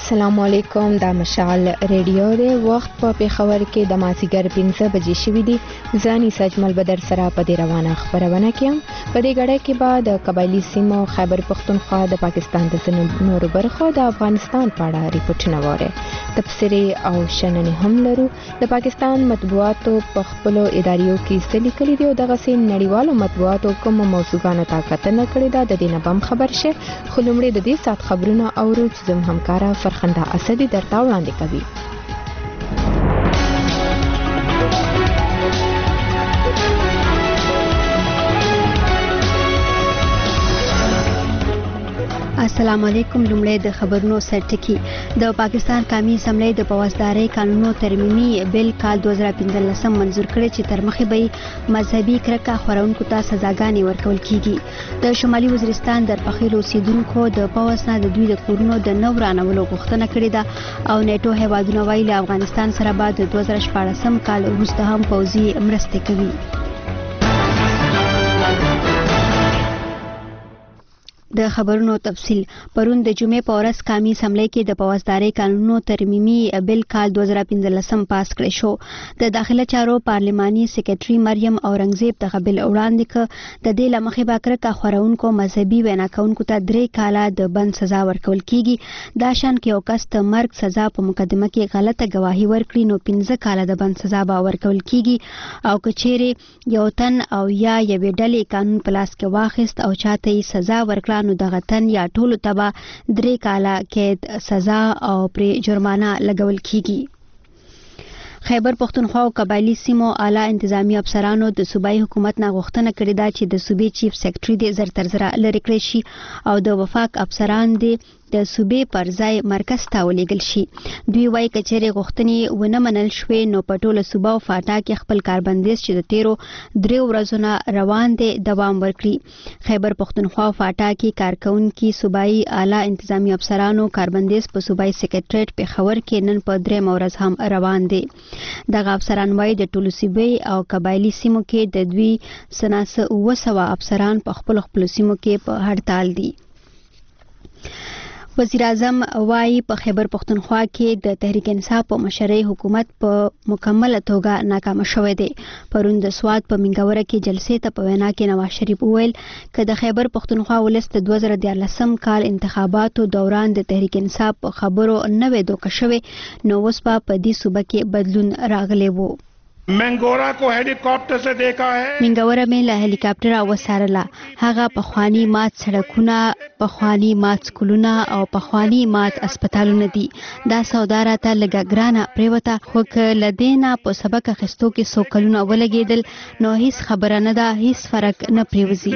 السلام علیکم د مشعل ریډیو دی وخت په پیښور کې د مازیګر 15 بجې شوې دي ځاني سجمل بدر سره په دې روانه خبرونه کې په دې غړې کې بعد قبایلی سیمو خیبر پختونخوا د پاکستان د نورو برخو د افغانستان په اړه ریپورتونه وره تفسیری او شننې هم لرو د پاکستان مطبوعاتو په خپل اداریو کې سلی کړي دي او دغه سین نړیوالو مطبوعاتو کوم موضوعګانو طاقت نه کړی دا د دینه بم خبر شه خلومړي د دې سات خبرونه اورو چې زم همکارا فرخنده اسدی درته وړاندې کوي. السلام علیکم. لومړی د خبرونو سرټکی د پاکستان قومي اسمبلی د پواسداري قانونو ترمیمي بل کال 2015 منزور کړی چې تر مخې به مذهبي کرکه خورونکو ته سزاګانې ورکول کیږي. د شمالي وزیرستان در پخیلو اوسیدونکو د پواسنا د دوی د کورونو د نو رانولو غوښتنه کړې ده او نیټو هیوادونه وایي له افغانستان سره بعد 2014 کال وروسته هم پوځي مرستې کوي. د خبرونو تفصیل پرون د جمعې په ورځ قومي اسمبلی کې د پواسداري قانونو ترمیمي بل کال 2015 پاس کړی شو. د داخله چارو پارلماني سیکریټري مریم اورنګزیب د بل وړاندې ک د دې لمخې باکرکه خورونکو مذهبي وینا کوونکو ته 3 کاله د بند سزا ورکول کیږي. دا شان کې یو کس ته مرګ سزا په مقدمه کې غلطه گواهی ورکړي نو 15 کاله د بند سزا به ورکول کیږي او کچېره یو تن او یا یوې ډلې قانون پلاس کې واخیست او چاته یې سزا ورکړه نو دغه تن یا ټولو تبا 3 کاله قید سزا او پر جرمانه لګول کیږي. خیبر پختونخوا او قبایلی سیمو اعلی انتظامی افسرانو د صوبایي حکومت نه غوښتنه کړې ده چې د صوبې چیف سیکریټري د زر تر زر لری کړی شي او د وفاق افسران د صوبې پر ځای مرکز ته ولېږل شي. دوی وايي کچېرې غوښتنې ونه منل شوې نو په ټوله صوبه او فاټا کې خپل کاربندیز چې د تیرو 3 ورځو نه روان دي دوام ورکړي. خیبر پختونخوا او فاټا کې کارکونکو صوبایي اعلی انتظامی افسرانو کاربندیز په صوبایي سیکریټریټ پیښور کې نن په 3 ورځ هم روان دي. دغه افسران وايي د ټولو صوبې او قبایلی سیمو کې د دوی سناسه 200 افسران په خپل سیمو کې په هړتال دي. وزیر اعظم وايي په خیبر پختونخوا کې د تحریک انصاف په مشرۍ حکومت په مکمله توګه ناکام شوه دی. پرون د سواد په منګوره کې جلسې ته په وینا کې نواز شریف وویل ک د خیبر پختونخوا ولس د 2014 کال انتخاباتو دوران د تحریک انصاف په خبرو نوې دوکه شوه نو اوس په دې صوبه کې بدلون راغلی وو. منګورا کو هلیکاپټر سے دیکھا ہے. منګوره مې له هلیکاپټر وسارله. هغه په خواني مات سړکونه په خواني مات سکولونه او په خواني مات اسپیټالونه دي. دا سودا راته لګه ګرانه پریوته خو ک لدینا په سبق اخستو کې سوکلونه ولګیدل نو هیڅ خبره نه ده هیڅ فرق نه پریوزي.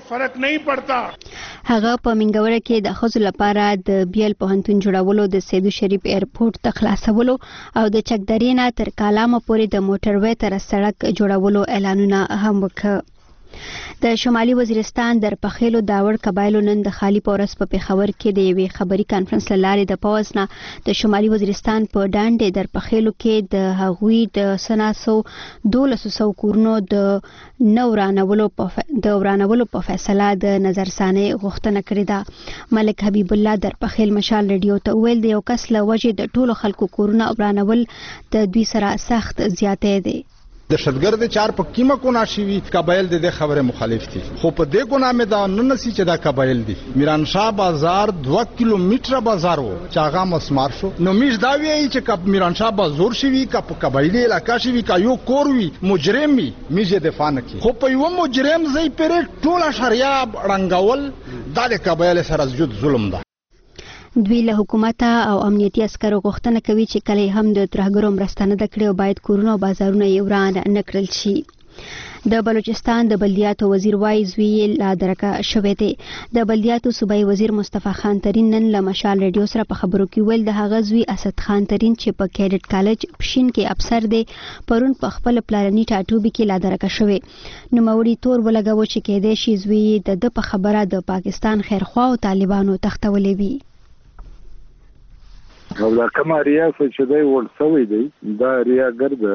هغه په منګوره کې د خزو لپاره د بیل پوهنتون جوړولو د سیدو شریف ایرپورټ ته خلاصولو او د چکدرینا تر کالامه پورې د موټر تر سړک جوړولو اعلانونه هم وکړ. د شمالي وزیرستان در پخیلو داوړ قبایلو نن د خالی پورس په پیښور کې د یوې خبري کانفرنس لارې د پوزنا د شمالي وزیرستان په ډانډې در پخیلو کې د هغوی د سناسو 1200 کورونو د نو رانولو په فیصله د نظرثانه غوښتنه کړې ده. ملک حبیب الله در پخیل مشال ریډیو ته ویل د یو کس له وجې د ټولو خلکو کورونه رانول د دوی سره سخت زیاتې دي. دهشتګرد چار په کیمه کو ناشوي قبایل د خبره مخالف دي خو په دې کو نامه دا نه نسی چې دا قبایل دي. میران شاه بازار 2 کیلومتره بازار وو چې هغه مسمار شو نو میش دا وی چې کپ میران شاه بازار شوی کپ قبایلی علاقہ شوی کا یو کور وی مجرم وی میجه دفاع نه کی خو په یو مجرم زی پر ټول شریا رنگول د قبایل سره زجد ظلم ده. دوی له حکومت او امنیتي عسکرو غوښتنه کوي چې کله هم د ترهګرو مرسته نه کړي او باید کورونه او بازارونه یې وران نه کړل شي. د بلوچستان د بلدیاتو وزیر وايي زوی لا درکه شوې دی. د بلدیاتو صوبایي وزیر مصطفی خان ترین نن له مشال ریډیو سره په خبرو کې ویل د هغه زوی اسد خان ترین چې په کیډټ کالج پښین کې افسر دی پرون په خپل پلاني ټاټوبي کې لا درکه شوې نو موري تور ولګاو چې کېدې شي زوی د په خبره د پاکستان خیرخوا او طالبانو تختولې وي. او دا کومه ریاست چې دی ورسوي دی دا ریاګر ده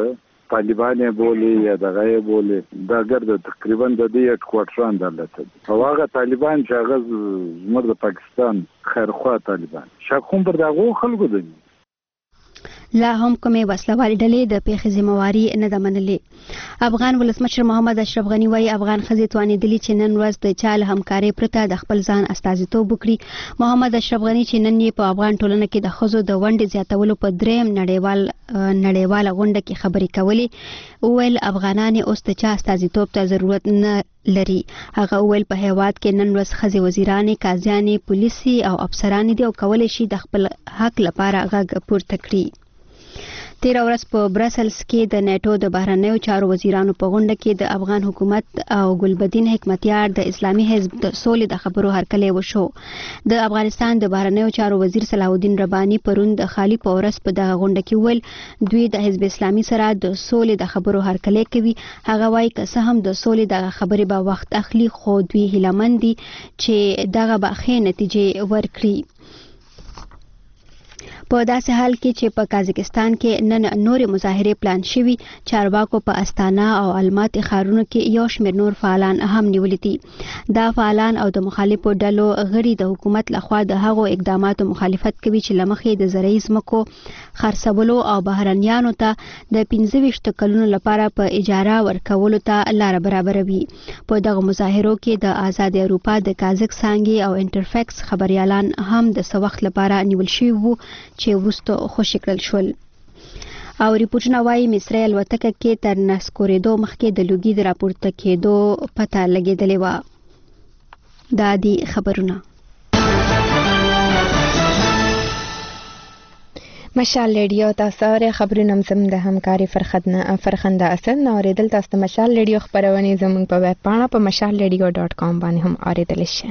طالبان بولي یا دغه بولي دا ګرد تقریبا د دې هډ کوارټران دلته او هغه طالبان چې هغه زموږ د پاکستان خیرخوا طالبان شاکوم پر دغه خلکو دي لا هم کومې وسلوالې ډلې د پیښې ذمہواري نه ده منلې. افغان ولسمشر محمد اشرف غنی وايي افغان ښځې توانېدلې چې نن ورځ د چا له همکارۍ پرته د خپل ځان استازیتوب وکړي. محمد اشرف غنی چې نن یې په افغان ټولنه کې د ښځو د ونډې زیاتولو په درېیم نړیواله غونډه کې خبرې کولې وویل افغانان اوس د چا استازیتوب ته ضرورت نه لري. هغه وویل په هیواد کې نن ورځ ښځې وزیرانې قاضیانې پولیسي او افسرانې دي او کولی شي د خپل حق لپاره غږ پورته کړي. تیر ورځ په برسلز کې د نیټو د بهرنیو چارو وزیرانو په غونډه کې د افغان حکومت او ګلبدین حکمتیار د اسلامي حزب د سولې د خبرو هرکلی وشو. د افغانستان د بهرنیو چارو وزیر صلاح الدین رباني پرون د خالی په ورځ په دغه غونډه کې وویل دوی د حزب اسلامي سره د سولې د خبرو هرکلی کوي. هغه وایي که څه هم د سولې دغه خبرې به وخت اخلي خو دوی هیلهمند دي چې دغه به ښې نتیجې ورکړي. په داسې حال کې چې په قازقستان کې نن نورې مظاهرې پلان شوي چارواکو په استانا او الماتي ښارونو کې یو شمېر نور فعالان هم نیولي دي. دا فعالان او د مخالفو ډلو غړي د حکومت لخوا د هغو اقداماتو مخالفت کوي چې له مخې د زرعي ځمکو خرڅولو او بهرنیانو ته د 25 کلونو لپاره په اجاره ورکولو ته لاره برابروي. په دغه مظاهرو کې د آزاد اروپا د کازک څانګې او انټرفیکس خبريالان هم د څه وخت لپاره نیول شوي وو چې وروسته خوشي کړل شول. او ریپورټونه وايي مصري الوتکه کې تر نسکورېدو مخکې د لوګي د راپورته کېدو پته لګېدلې وه. دا دي خبرونه. مشال ریډیو تاسو ری خبرونه زم د همکاري فرخنده اسد نو ریدل تاسو د مشال ریډیو خبرونه زموږ په ویب پاڼه په mashalradio.com باندې هم اوریدل شي.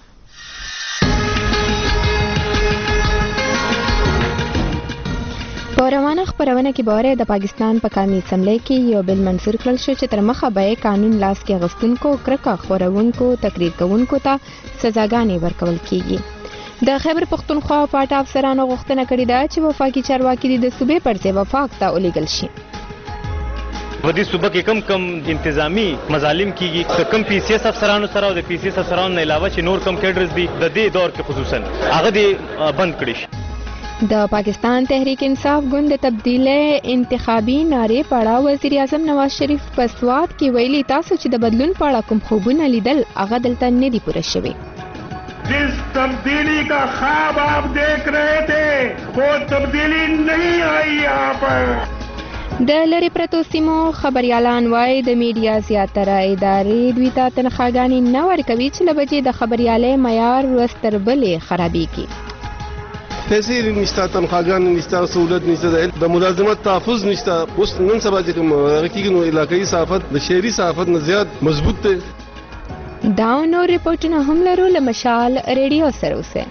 په روانه خبرونه کې باره د پاکستان په قومي اسمبلی کې یو بل منظور کړل شو چې تر مخه به قانون لاس کې غوښتونکو کرکه خورونکو تقریر کوونکو ته سزاګانې ورکول کیږي. د خیبر پختونخوا پاټ افسرانو غوښتنه کړې ده چې وفاقي چارواکي د صوبې پر ځای وفاق ته ولیږل شي. ودی صوبه کې کم انتظامی مظالم کیږي کم پی سی ایس افسرانو سره او د پی سی ایس افسرانو نه علاوه چې نور کم کیډرز دي د دې دور کې خصوصا هغه دي بند کړي شي. د پاکستان تحریک انصاف ګوند تبدیلی انتخابي نارې په اړه وزیر اعظم نواز شریف په سوات کې ویلي تاسو چې د بدلون په اړه کوم خوبونه لیدل هغه دلته نه دي پوره شوي. जिस तब्दीली का ख्वाब आप देख रहे थे वो तब्दीली नहीं आई यहाँ पर. د لری پرتو سیمو خبريالان وای د میډیا زیاتره ادارې دوی ته تنخواګانې نه ورکوي چې لبجې د خبريالۍ معیار ورستربلې خرابېږي. تحصیل نشته، تنخواګان نشته، سہولت نشته، د ملازمت تحفظ نشته. اوس نن سبا چې کوم حقیقي نو علاقايي صحافت د شهري صحافت نه زیات مضبوط دی. دا نور ریپورټونه هم لرو له مشال ریډیو سره اوسه.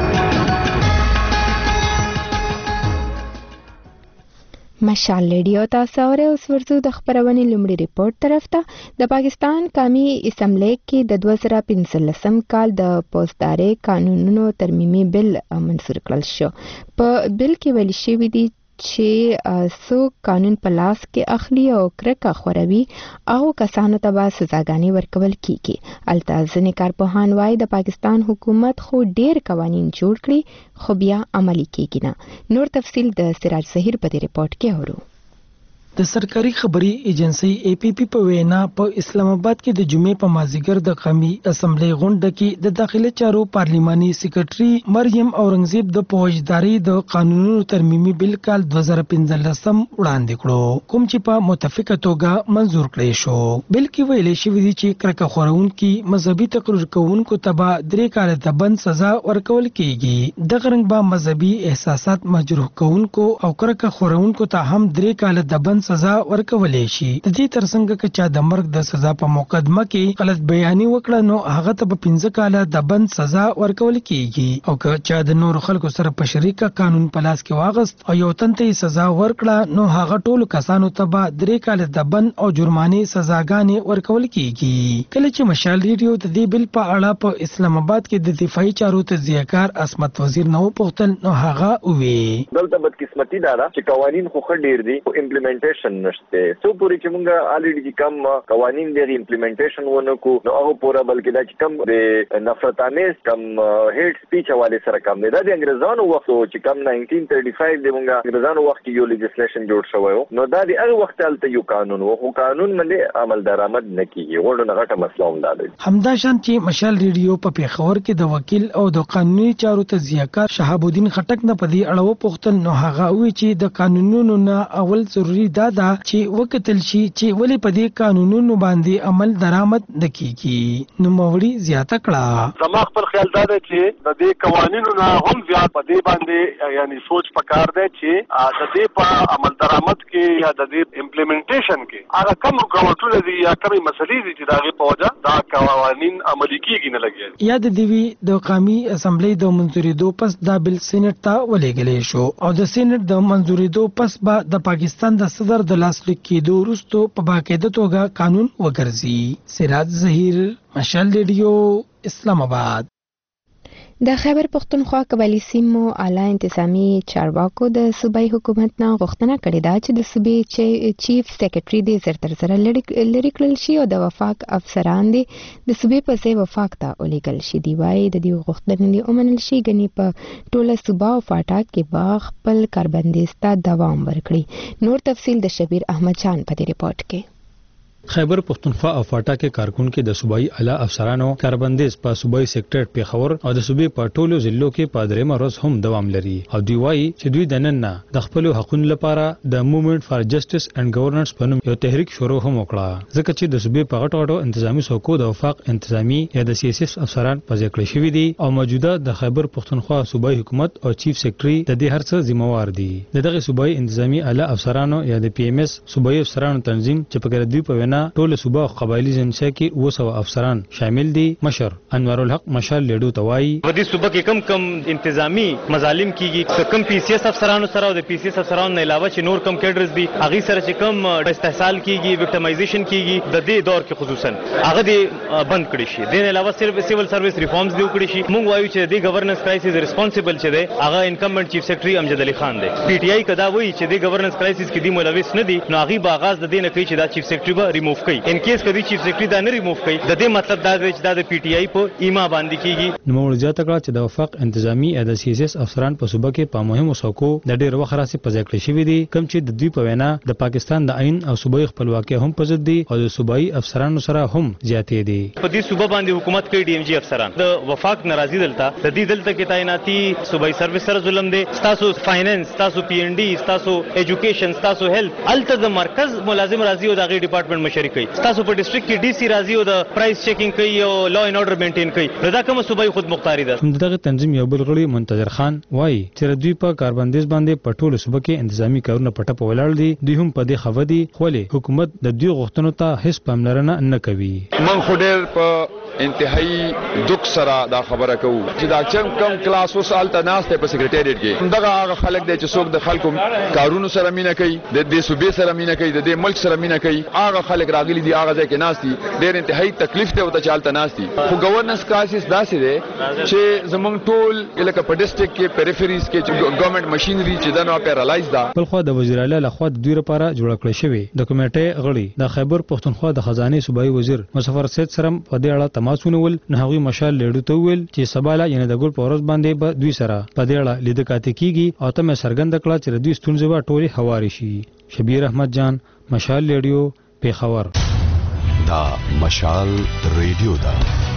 مشال ریډیو تاسو اوس ورځو د خبرونې لومړی ریپورت طرف ته. د پاکستان قومي اسمبلی کې د 2015 کال د پوسټداري قانونونو ترمیمي بل منظور کړل شو. په بل کې ویل شوی دی چې څوک قانون په لاس کې اخلي او کرکه خوروي او کسانو ته به سزاګانې ورکول کیږي. البته ځینې کارپوهان وایي د پاکستان حکومت خو ډیر قوانین جوړ کړي خو بیا عملي کیږي نه. نور تفصیل د سراج ظهیر په دې ریپورت کې اورو. د سرکاري خبري ایجنسی ای پی پی په وینا په اسلام آباد کې د جمعې په مازیګر د قومي اسمبلی غونډه کې د داخله چارو پارلیماني سیکریټري مریم اورنګزیب د فوجداري د قانونونو ترمیمي بل کال 2015 وړاندې کړو کوم چې په متفقه توګه منزور کړی شو. بل کې ویل شوی دی چې کرکه خورونکي مذهبي تقریر کوونکو ته 3 کال د بند سزا ورکول کیږي. د غرنګ با مذهبي احساسات مجروح کوونکو او کرکه خورونکو ته هم 3 کال د بند سزا ورکولې شي. د دې ترڅنګ کې چې د مرګ د سزا په مقدمه کې غلط بیاني وکړه نو هغه ته په 15 کال د بند سزا ورکول کیږي او که چې د نور خلکو سره په شریکه قانون په لاس کې واغست او یو تنته سزا ورکړه نو هغه ټول کسانو ته 3 کال د بند او جرمانه سزاګانې ورکول کیږي. کله چې مشال ریډیو د دې بل په اړه په اسلام آباد کې د دفاعي چارو تجزیه‌کار عصمت وزیر نو پوښتل نو هغه وی دلته بدقسمتي دا چې قوانین خو ډیر دي او امپلیمنټ امپلیمنټیشن نشته سو پوری چې موږ الریډي کم قوانین دی امپلیمنټیشن ونکو نو هغه پورا بلکې دا چې کم د نفرت آمیز کم هیټ سپیچ حواله سره کم دی دا د انګریزانو وخت چې کم 1935 دی موږ انګریزانو وخت یو لیجسلیشن جوړ شوی نو دا د هغه وخت تلته یو قانون وو قانون باندې عمل درآمد نکېږي ورته غټه مسله هم ده همدا شان چې مشال ریډیو په پیښور کې د وکیل او د قانوني چارو تجزیه‌کار شهاب الدین خټک نه پدی اړه پوښتل نو هغه وی چې د قانونونو نه اول ضروری دا ده چې وکتل شي چې ولې پدی قانونونو باندې عمل درآمد نکېږي نو موري زیاته کړه زما خپل خیال دا دی چې د دې قوانینو نه هم زیات پدی باندې یعنی سوچ پکار دی چې د دې په عمل درآمد کې یا د دې امپلیمنټیشن کې هغه کوم رکاوټونه دي یا کومې مسلې دي چې داغه په وجه دا قوانین عملي کیږي نه لګي یا د دیوی د قومي اسمبلی د منځوريدو پس دا بل سېنات ته ولېږل شو او د سېنات د منځوريدو پس به د پاکستان د صدر د لاسلیک کېدو وروسته په باقاعده توګه قانون وګرځي سراج ظهیر مشال ریډیو اسلام آباد د خیبر پختونخوا قبایلی سیمو اعلی انتظامی چارواکو د صوبایي حکومت نه غوښتنه کړې ده چې د صوبې چیف سیکریټري د زرتر سره لری کړل شي او د وفاق افسران دي د صوبې په ځای وفاق ته ولېږل شي دی وايي د دې غوښتنې ومنل شي غني په ټوله صوبه او فاټا کې با خپل کاربندیز ته دوام ورکړي نور تفصیل د شبیر احمد جان په دې ریپورت کې خیبر پختونخوا او فاټا کې کارکونکو د صوبایي اعلی افسرانو کاربندیز په صوبایي سیکټر پیښور او د صوبې په ټولو ضلعو کې په درېمه ورځ هم دوام لري او دوی وایي چې دوی د نن نه د خپل حقوقو لپاره د موومېنټ فار جسټس اینڈ ګورننس په نوم یو تحریک شروع هم وکړه ځکه چې د صوبې په غټو انتظامی څوکو د وفاق انتظامی یا د سیاسي افسران په ځای کړی شوی دي او موجوده د خیبر پختونخوا صوبایي حکومت او چیف سیکریټري د دې هرڅه ذمہوار دي دغه صوبایي انتظامی اعلی افسرانو یا د پی ایم ایس صوبایي افسرانو تنظیم چې په ګردوی په وینا ټول صوبه قبایلی جنسه کې 200 افسران شامل دي مشر انور الحق مشال لیډو توای په دې صوبه کې کم انتظامی مظالم کیږي کم پی سی ایس افسرانو سره او د پی سی ایس افسرانو نه علاوه چې نور کم کیډرز دي هغه سره چې کم استحصال کیږي وکټمایزیشن کیږي د دې دور کې خصوصا هغه دې بند کړي شي د علاوه صرف سیول سرویس ریفارمز دی وکړي شي موږ وایو چې د ګورننس کرایسس ریسپانسیبل چې دی هغه انکمبنٹ چیف سیکریټري امجد علي خان دی پی ټی آی کدا وایي چې د ګورننس کرایسس کې دی ملوث نه دي نو هغه باغاز د دې نه کوي چې دا چیف سیکریټري به ریموو کړي ان کیس کدی چیف سیکریټري دا نه ریموو کړي د دې مطلب دا دی چې د پی ټی آی په ایما باندې کیږي نو موږ زیاته کړه چې د وفاق انتظامی یا د سی ایس ایس افسران په صوبه کې په مهمو څوکو د ډېر وخت راځي په ځای کړی شوی دي کوم چې د دوی په وینا د پاکستان د عین او صوبایي خپلواکۍ هم په ضد دي او د صوبایي افسرانو سره هم زیاتې دي په دې صوبه باندې حکومت کوي ډي ام جی افسران د وفاق ناراضي دلته د دې دلته کې تعیناتي صوبایي سرویس سره ظلم دي تاسو فاینانس تاسو پی ان ډي تاسو ایجوکیشن تاسو هیلث الته د مرکز ملازم راضي او د غي ډپارټمنټ مشري کوي تاسو په ډیسټریکټ کې ډي سی راضي او د پرایس چیکینګ کوي او لا ان اورډر مینټین کوي دا کوم صوبایي خود مختاري ده دغه تنظیم یو بل غړي منتظر خان وایي چې دوی په کاربندیز باندې په ټولو صوبه کې انتظامی کارونه پټه په ولاړ دي دوی هم په دې خبرې دي خو حکومت د دوی غوښتنو ته هیڅ پاملرنه نه کوي من خو ډېر په انتهایی دوک سره دا خبره کوو چې دا کم کلاس وسال ته ناشته په سیکریټریټ کې دغه هغه خلک دی چې څوک د خلکو کارونو سره مینه کوي د دې صوبې سره مینه کوي د دې ملک سره مینه کوي هغه خلک راغلي دي هغه ځای کې ناشتي ډېر انتهایی تکلیف ته وته چالت ناشتي خو گورننس کرایسس داسې دی چې زمونږ ټول لکه په ډیسټریکټ کې پیریفریز کې چې ګورنمنت ماشينري چې دا نو پیرالایز ده بل خو د وزیر اعلی لخوا د دوی لپاره جوړ کړی شوی د کمیټې غړي د خیبر پختونخوا د خزانه صوبایي وزیر مظفر سید سره په دې اړه تماس ونیول نه هغوی مشال لیډو ته ویل چې سباله یعنی د ګل په ورځ باندې به دوی سره په دې اړه لیدل کاته کیږي او ته مې څرګنده کړه چې دوی ستونزې به ټولې هواري شي شبیر احمد جان مشال لیډیو پیښور دا مشال ریډیو دا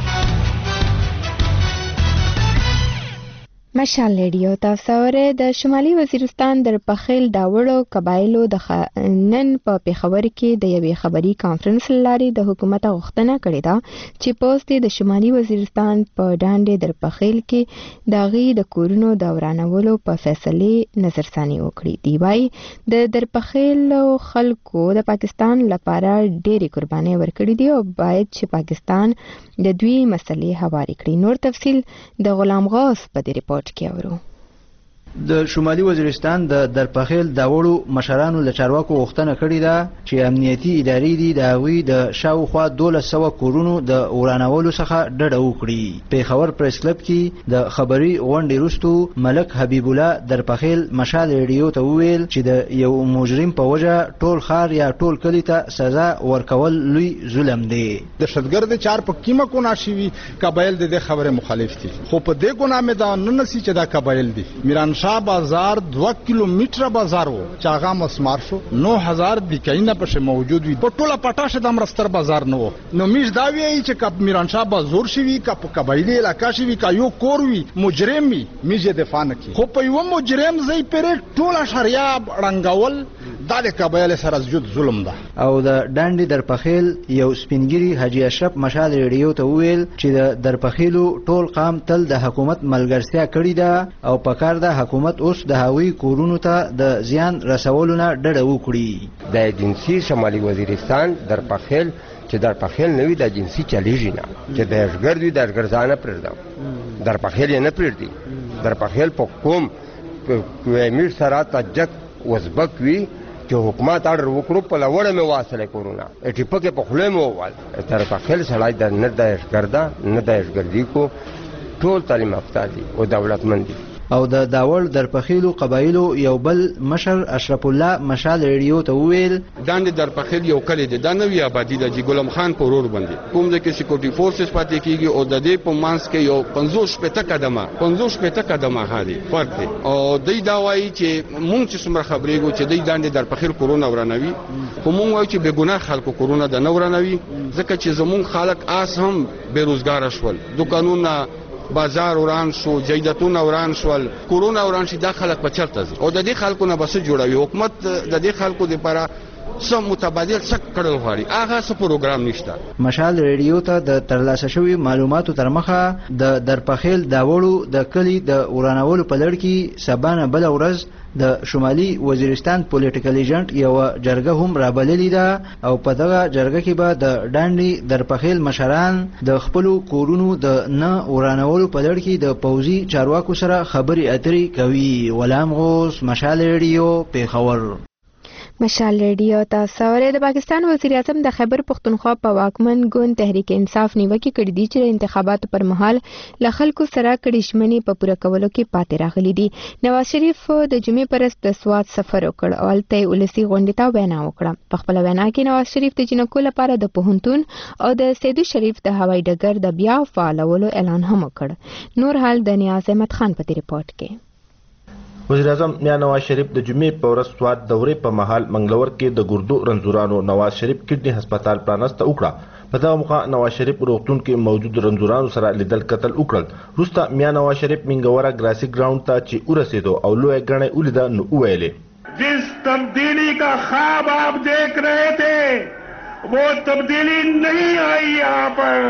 مشال ریډیو تاسو اوره د شمالي وزیرستان در پخیل داوړو قبایلو د نن په پیښور کې د یوې خبري کانفرنس لاري د حکومت غوښتنه کړې ده چې پوسټ د شمالي وزیرستان په ډانډې در پخیل کې داغي د کورونو د ورانولو په فیصله نظرثاني وکړي دی وايي د در پخیل خلکو د پاکستان لپاره ډېری قرباني ورکړي دي او باید چې پاکستان د دوی مسلې هواري کړي نور تفصيل د غلام غوث په دې ریپورت کې اورو د شمالي وزیرستان د درپخیل د وړو مشرانو له چارواکو غوښتنه کړې ده چې امنیتي ادارې دي د هغوی د شاوخوا 1200 کورونو د ورانولو څخه ډډه وکړي. پیښور پریس کلب کې د خبري غونډې وروسته ملک حبیب الله درپخیل مشال ریډیو ته وویل چې د یو مجرم په وجه ټول ښار یا ټول کلي ته سزا ورکول لوی ظلم دی. دهشتګرد چار په کیمه کو ناشوي قبایل د خبره مخالف دي خو په دې ګناه مې دا نه نسی چې دا قبایل دي. میران شاه بازار 2 کیلومتره بازار وو چې هغه مسمار شو 9000 دکاینه پښه موجود وي په ټوله پټاشه د مرستر بازار نه وو. نو میش دا وی چې کپ میران شاه بازور شي کا په قبایلی علاقه شي کا یو کور وي مجرم وي میجه دفاع نه کی خو په یو مجرم زی پر ټوله شریعه رنگول دا د قبایل سره زجد ظلم ده. او د ډانډي درپخیل یو سپینګری حاجی اشرف مشال ریډیو ته وویل چې د درپخیلو ټول قام تل د حکومت ملګرتیا کړې ده او په کار د حکومت اوس د هوی کورونو ته د زیان رسولو نه ډډه وکړي. د جنسي شمالي وزیرستان درپخیل چې درپخیل نوی د جنسي چلیږي نه چې د اشګر دوی د اشګرزانه پرېږدم درپخیل یې نه پرېږدي. درپخیل په کوم امیر سره تجک وزبک وي چې حکومت اړ وکړو په لوړه مې واصله کورونا ټیپکه په خله مو وال درپخیل سړای د نه د اشګردا نه د اشګردي کو ټول تعلیم یافته دي او دولتمند دي. او د داول درپخیلو قبایلو یو بل مشر اشرف الله مشال ریډیو ته وویل داند درپخیل یو کلی دی دا نوې آبادی د ګلم خان په ورور باندې کوم د کې سکیورټي فورسز پاتې کیږي او د دې په مانس کې یو 50 قدمه هادي فرق دی. او دوی دا وایي چې مونږ چې څومره خبرېږو چې دوی داند درپخیل کورونا ورانوي خو مونږ وایو چې بېګناه خلکو کورونا د نه ورانوي ځکه چې زمونږ خلک آس هم بیروزګار شول دکانونه بازار وران شو جیدتونه وران شول کورونا وران شي دا خلک په چرته ځي او د دې خلکو نه بس جوړوي حکومت د دې خلکو لپاره سم متبادل څک کړل غواړي هغه څه پروګرام نشته. مشال ریډیو ته د ترلاسه شوی معلوماتو تر مخه د درپخیل دا وړو د کلی د ورانولو په لړ کې سبانه بل ورځ د شمالي وزیرستان پولیټیکل ایجنټ یو جرګه هم رابللې ده او په دغه جرګه کې به د ډانډي درپخیل مشران د خپل کورونو د نه ورانولو په لړ کې د پوځي چارواکو سره خبرې اترې کوي. غلام غوث مشال ریډیو پیښور. مشال ریډیو تاسو اورئ. د پاکستان وزیر اعظم د خیبر پختونخوا په واکمن ګوند تحریک انصاف نیوکه کړې دي چې د انتخاباتو پر مهال له خلکو سره کړي ژمنې په پوره کولو کې پاتې راغلي دي. نواز شریف د جمعې پر ورځ د سوات سفر وکړ او هلته ولسي غونډې ته وینا وکړه. په خپل وینا کې نواز شریف د جنکو لپاره د پوهنتون او د سیدو شریف د هوایي ډګر د بیا فعالولو اعلان هم وکړ. نور حال د نیاز احمد خان په دې رپورت کې. وزیر اعظم میا نواز شریف د جمعې په ورځ سوات دورې په مهال منګلور کې د ګردو رنځورانو نواز شریف کډنی هسپتال پرانسته وکړه. په دغه موخه نواز شریف روغتون کې موجود رنځورانو سره لیدل کتل وکړل. وروسته میا نواز شریف منګوره ګراسي ګراوند ته چې ورسېدو او لوی ګڼې ولیده نو وویلې جس تبدیلی کا خواب آپ دیکھ رہے تھے وہ تبدیلی نہیں آئی یہاں پر.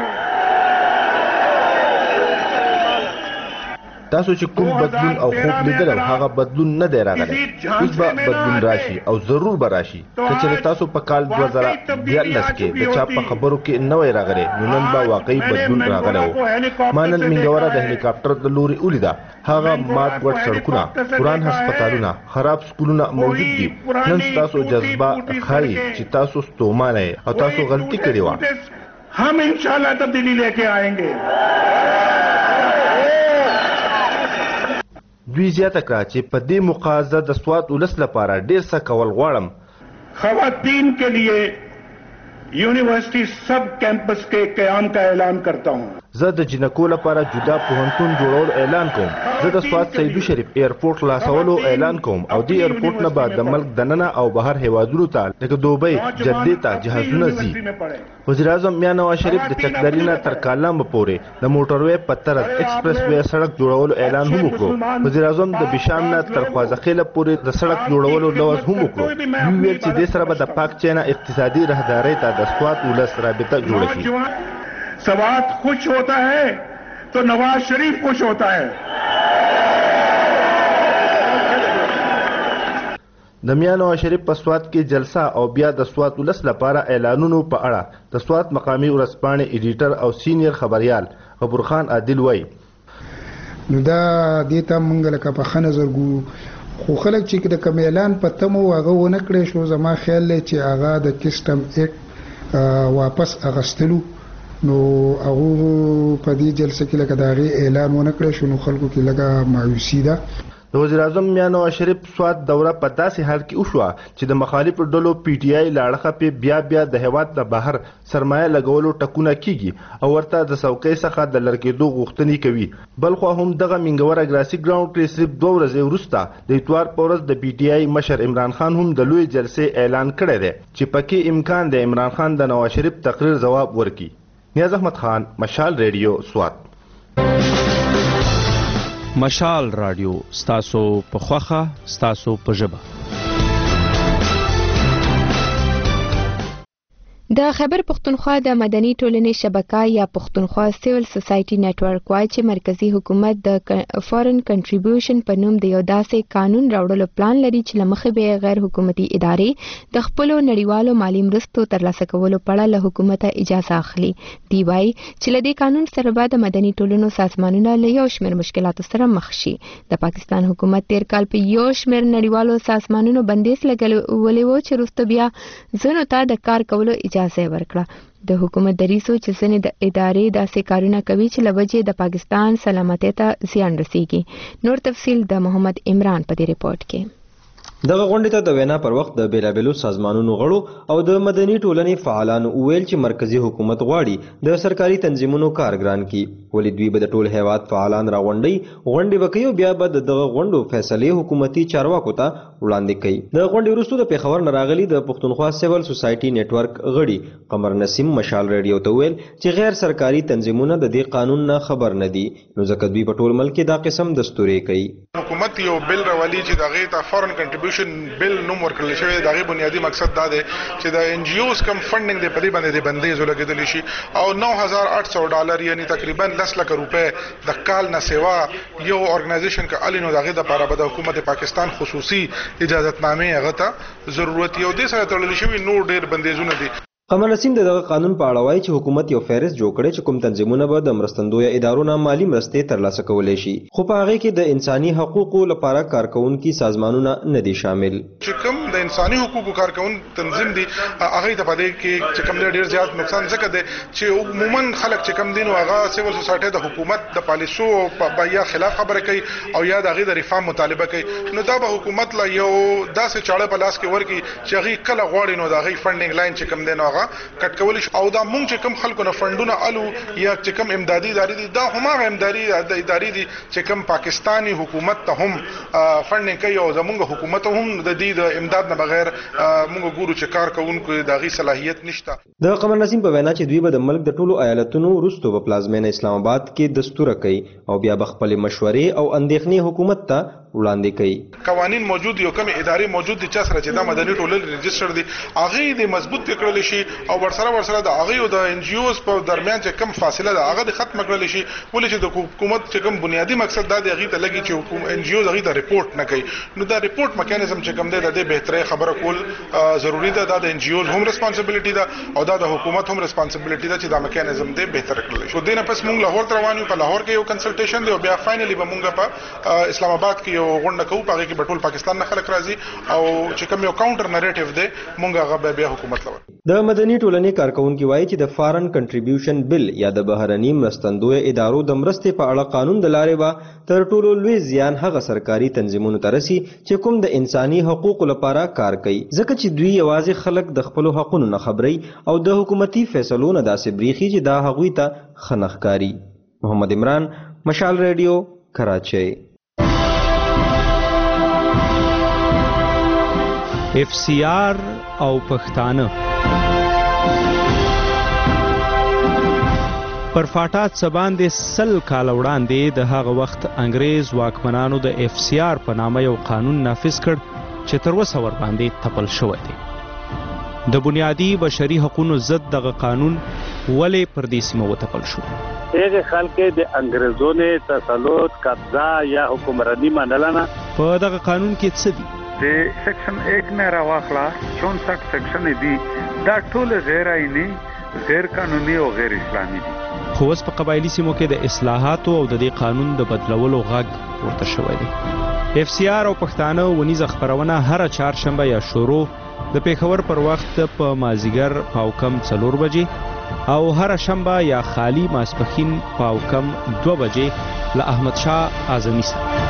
تاسو چې کوم بدلون او خوب لیدل هغه بدلون نه دی راغلی. اوس به بدلون راشي او ضرور به راشي. چې تاسو په کال 2014 کې د چا په خبرو کې نه وای راغلی نو نن به واقعي بدلون راغلی و. ما نن منګوره د هلیکاپټر د لوري ولیده. هغه مات ګډ سړکونه پران هسپتالونه خراب سکولونه موجود دي. نن تاسو جذبه ښایي چې تاسو ستومانه او تاسو غلطي کړې وه. हम इंशाल्लाह तब्दीली लेके आएंगे. دوی زیاته کړه چې په دې مقاضه د سوات ولس لپاره ډیر څه کول غواړم. خواتین के लिए यूनिवर्सिटी सब कैंपस के قیام का اعلان करता हूं. زه د جنکو لپاره جدا پوهنتون جوړول اعلان کوم. زه د سوات سیدو شریف ایرپورټ خلاصولو اعلان کوم او دې ایرپورټ نه بعد د ملک دننه او بهر هیوادونو ته لکه دوبۍ جدې ته جهازونه ځي. وزیر اعظم میا نواز شریف د چکدری نه تر کالام پورې د موټروي په طرز ایکسپریس وی سړک جوړولو اعلان هم وکړو. وزیر اعظم د بشام نه تر خوازخیله پورې د سړک جوړولو لوز هم وکړو. ویل چې د سره به د پاک چینه اقتصادي راهداري ته د سوات ولس رابطه جوړ شي. سوات خوش ہوتا ہے تو نواز شریف خوش ہوتا ہے. د میا نواز شریف په سوات کې جلسه او بیا د سوات ولس لپاره اعلانونو په اړه د سوات مقامی ورځپاڼې ایډیټر او سینیر خبريال غبور خان عادل وایي نو دا دې ته موږ لکه په ښه نظر ګورو. خو خلک چې د کوم اعلان په تمه هغه ونه کړی شو، زما خیال دی چې هغه د کسټم ایکټ واپس اغستلو، نو هغه په دې جلسه کې لکه د هغې اعلان ونه کړی شو، نو خلکو کې لږه مایوسي ده. د وزیر اعظم میاں نواز شریف سوات دوره په داسې حال کې وشوه چې د مخالفو ډلو پی ټی آی لاړخه په بیا د هیواد د بهر سرمایه لګولو ټکونه کیږي او ورته د څوکۍ څخه د لړکېدو غوښتنې کوي. بل خو هم دغه منګور اګراسي ګراوند کې صرف 2 ورځې وروسته د اتوار په ورځ د پی ټی آی مشر عمران خان هم د لوی جلسې اعلان کړی دی چې پکې امکان دی عمران خان د نواز شریف تقریر جواب ورکړي. نیاز احمد خان، مشال ریډیو، سوات. مشال رادیو، ستاسو په خوخه، ستاسو په ژبه. د خیبر پښتونخوا د مدني ټولنې شبکه یا پښتونخوا سیول سوسایټي نتورک وایي چې مرکزی حکومت د فورن کنټریبیوشن په نوم د یو داسې قانون راوړلو پلان لري چې له مخې به غیر حکومتي ادارې د خپلو نړیوالو مالي مرستو ترلاسه کولو په اړه له حکومته اجازه اخلي. دی وایي چې له دې قانون سره به د مدني ټولنو سازمانونه له یو شمېر مشکلاتو سره مخ شي. د پاکستان حکومت تیر کال په یو شمېر نړیوالو سازمانونو بندیز لګولی و چې وروسته بیا ځینو ته د کار کولو اجازه ورکړه. د حکومت دریځ و چې ځینې د ادارې داسې کارونه کوي چې له وجې د پاکستان سلامتۍ ته زیان رسیږي. نور تفصیل د محمد عمران په دې رپورټ کې. دغه غونډې ته د وینا پر وخت د بیلابیلو سازمانونو غړو او د مدني ټولنې فعالانو وویل چې مرکزی حکومت غواړي د سرکاري تنظیمونو کارګران کی، ولې دوی به د ټول هیواد فعالان غونډې به کوي او بیا به دغه غونډو فیصلې حکومتي چارواکو ته وړاندې کوي. د غونډې وروسته د پېښور نه راغلي د پښتونخوا سیول سوسایټي نتورک غړي قمر نسیم مشال ریډیو ته ویل چې غیر سرکاري تنظیمونه د دې قانون نه خبر نه دي، نو ځکه دوی په ټول ملک کې دا قسم دستورې کوي. حکومت یو بل راولي چې دغه ته فورن کنټریبیوشن بل نوم ورکړل شوی. دغه بنیادی مقصد دا دی چې د ان جی اوز کم فندینګ دی په دې باندې د بندیز ولګیدل شي او $9800 یعنی تقریبا 10 لک روپے د کال نه سیوا یو ارګنایزیشن کا الینو دغه د لپاره د حکومت پاکستان خصوصي اجازهتنامه هغه ته ضرورت یو د سره تړل شوی نور ډیر بندیزونه دي. قمر نسیم دغه قانون په اړه وایي چې حکومت یو فهرست جوړ کړي چې کوم تنظیمونه به د مرستندویه ادارو نه مالی مرستې ترلاسه کولی شي، خو په هغه کې د انساني حقوقو لپاره کارکونکي سازمانونه نه دي شامل. چې کوم د انساني حقوقو کارکون تنظیم دي هغه ته پدې کې چې کوم ډیر زیات نقصان ځکه دی چې عموما خلک چې کوم دین او هغه سیول سوسایټي د حکومت د پالیسو په یا خلاف خبره کوي او یا د هغه د ریفارم مطالبه کوي، نو دا به حکومت لا یو داسې چاړه په لاس کې ورکی چې هغه کله غواړي نو د هغه فندینګ لاین چې کوم دین هغه کټ کول او دا مونږ چې کوم خلکو نه فندونه الو یا چې کوم امدادي ادارې دي دا همغه امدادي ادارې دي چې کوم پاکستانی حکومت ته هم فندینګ کوي او زمونږ حکومت هم د دې د امداد نه بغیر مونږ ګورو چې کار کوونکو دغه صلاحیت نشته. د قمر نسیم په وینا چې دوی به د ملک د ټولو ایالتونو وروسته په پلازمینه اسلام آباد کې دستور کوي او بیا بخپل مشورې او اندېښنې حکومت ته وړاندې کوي. قوانین موجود یو کوم ادارې موجود دي چې سره چې د مدني ټولنې ريجستره دي هغه د مضبوط کړل شي او ورسره د هغه او د ان جی اوز په درمیان چې کوم فاصله ده هغه د ختم کړل شي، ولې چې د حکومت چې کوم بنیادی مقصد دا دی هغه ته لګي چې حکومت ان جی اوز هغه ته ریپورت نه کوي، نو دا ریپورت میکانیزم چې کوم دی د بهتري خبره کول ضروری ده. دا د ان جی اوز هم ریسپانسیبিলিټي ده او دا د حکومت هم ریسپانسیبিলিټي ده چې دا میکانیزم دی بهتر کړل شي. دینه پس موږ لاهور ته روان یو، په لاهور کې یو کنسلټیشن دی او بیا فائنلی به موږ په اسلام آباد کې یو غونډه کوو په کې ټول پاکستان نه خلک راځي او چې کوم یو کاونټر نریټیو دی مونږ هغه بیا حکومت لور. د مدني ټولنې کارکونکي وایي چې د فارن کنټریبیوشن بل یا د بهرني مرستندویه ادارو د مرستې په اړه قانون د لارې به تر ټولو لوی زیان هغه سرکاري تنظیمونو ته رسي چې کوم د انساني حقوقو لپاره کار کوي، ځکه چې دوی یوازې خلک د خپل حقوقو نه خبري او د حکومتي فیصلو نه داسې بریخي چې دا هغوی ته ښه ښکاري. محمد عمران، مشال ریډیو، کراچۍ. اف سی آر او پښتانه پر فاټات سباندې 100 کال وړاندې د هغه وخت انګریز واکمنانو د اف سی آر په نامه یو قانون نافذ کړ چې تر اوسه ورباندې تپل شوی دی. د بنیادی بشري حقوقو ضد دغه قانون ولې پر دې سیمه وتپل شو؟ هغه خلک د انګریزونو تسلط قبضه یا حکمرانی منلنه. په دغه قانون کې څه دي؟ د سیکشن 1 نه راواخلا 64 سیکشن دي دا ټول غیر آئینی، غیر قانوني او غیر اسلامي دي. خو اوس په قبایلي سیمو کې د اصلاحاتو او د دې قانون د بدلولو غږ پورته شوی دی. FCR او پښتانه ونیزه خپرونه هر چهارشنبه یا شروع د پیښور پر وخت په مازیګر پاوکم 4 بجې او هر شنبه یا خالی ماسپښین پاوکم 2 بجې له احمد شاه اعظمي سره.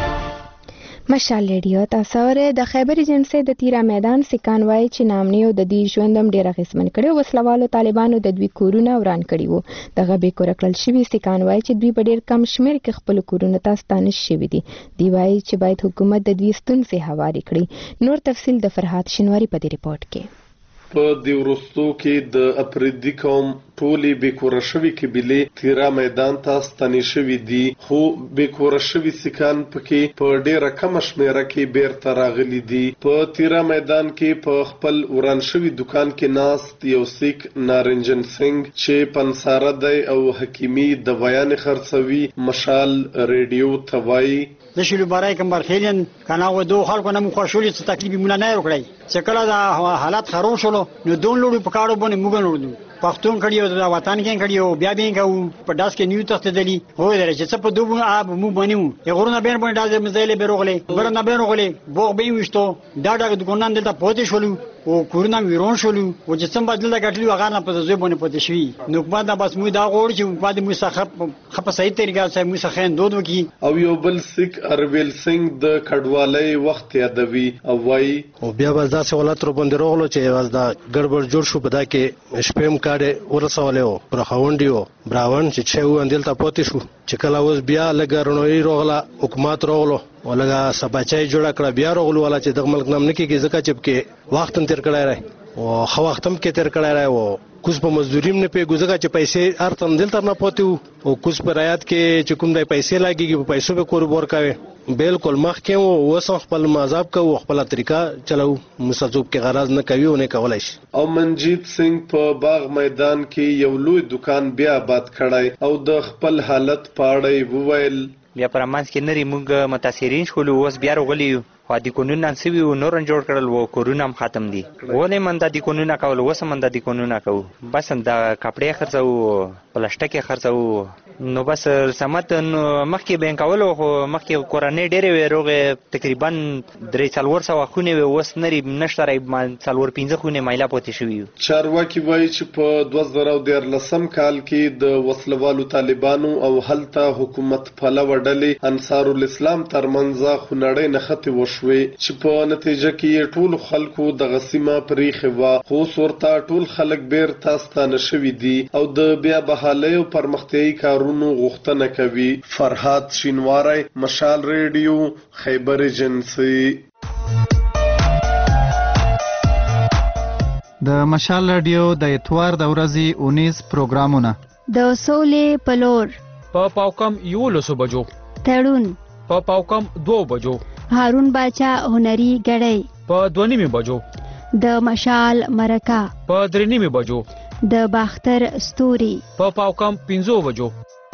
مشال ریډیو تاسو اوره د خیبر ایجنسی د تیرا میدان سکان وای چې نامنی او د دې ژوندم ډیر غیسمن کړي وسلوالو طالبانو د دوی کورونه وران کړي وو. دغه به کور کړل شوی سکان وای چې دوی په ډیر کم شمیر کې خپل کورونه تاستانه شوی دي. دی وای چې باید حکومت د دوی ستونزې هواري کړي. نور تفصیل د فرحات شنواری په دې ریپورت کې. په دې وروستو کې د اپریدي قوم ټولې بیکوره شوي قبیلې تیرا میدان ته ستنې شوي دي، خو بیکوره شوي سیکان پکې په ډیره کمه شمیره کې بیرته راغلي دي. په تیرا میدان کې په خپل وران شوي دکان کې ناست یو سیک نارنجن سنگ چې پنساره دی او حکیمي د ویان خرڅوي مشال ریډیو ته وایي د شلو برای کوم برخیلن کنه و دوه خلکو نه مخوشولې څه تکلیف مونږ نه وکړای چې کله دا حالات خراب شول نو دون لوري په کارو باندې موږ لورو پښتون کړیو د وطن کې کړیو بیا به کو په داس کې نیو تخت دلی هو درې چې څه په دوه اب مو باندې یو غرونه بین باندې داس مزایله بیروغلې ورنه بیروغلې بوغ به وشتو دا د ګونان دلته پوتې شولو او کورونه ویرون شولو او چې څنګه بدل غټلی هغه نه په ځای باندې پوتې شوی نو په دا بس مو دا غوړ چې په دې مسخ خپ صحیح طریقه سره مسخین دود وکي. او یو بل سیک ارویل سنگ د کډوالۍ وخت یادوي او وای او بیا به دا څه ولات رو باندې روغلو چې واز دا ګډوډ جوړ شو په دا کې شپم کاډه ورسولې او پر خوندیو براون چې چې وندل ته پوتې شو چې کله اوس بیا لګرنوي روغلا حکومت روغلو ولګه سباچای جوړ کړ بیا روغلو ولا چې د ملک نام نکي کې ځکه چې کې وخت تیر کړای راي او خو وختم کې تیر کړای راي او کوز په مزدوریم نه پیګو ځکه چې پیسې ارتم دل تر نه پوتیو او کوز پر آیات کې چې کوم د پیسې لاګي په پیسو به کوربور کوي بالکل مخ کې او وسو خپل مذهب کو خپل طریقہ چلو مسجوب کې غرض نه کوي او نه کولای شي. او منجیت سنگ په باغ میدان کې یو لوی دکان بیا آباد کړای او د خپل حالت پاړی وویل بیا پر امانس کې نری موږ متاثرین شول اوس بیا وغلیو خو د قانون نسوي او نور جوړ کړل وو کورونه هم ختم دي ولې من د قانون کول وس من د قانون کو بس د کپڑے خرڅو پلاستیک خرڅو نو بس سمت مخکې بینکولو خو مخکې کورنۍ ډېرې وروغه تقریبا 300 خونه وس نری نشتري 4-5 خونه مایلا پوتې شوی. چارواکي وایي چې په 2013 کال کې د وسلوالو طالبانو او هلته حکومت پلوه ډلې انصار الاسلام ترمنځ خونړۍ نښتې وشوي چې په نتیجه کې ټول خلکو د غسیمه پریخه وا خو ورته ټول خلک بیرته ستانه شوي دي او د بیا بحالۍ او پرمختیايي کارونو غوښتنه کوي. فرحات شینواری مشال ریډیو خیبر ایجنسی. د مشال رادیو د اتوار د ورځې 19 پروګرامونه د سولې پلور په پاوکم 11 بجو تړون په پاوکم 2 بجو هارون باچا هنري غړې په 2:30 بجو د مشال مرکا په 3:30 بجو د باختر ستوري په پاوکم 15 بجو.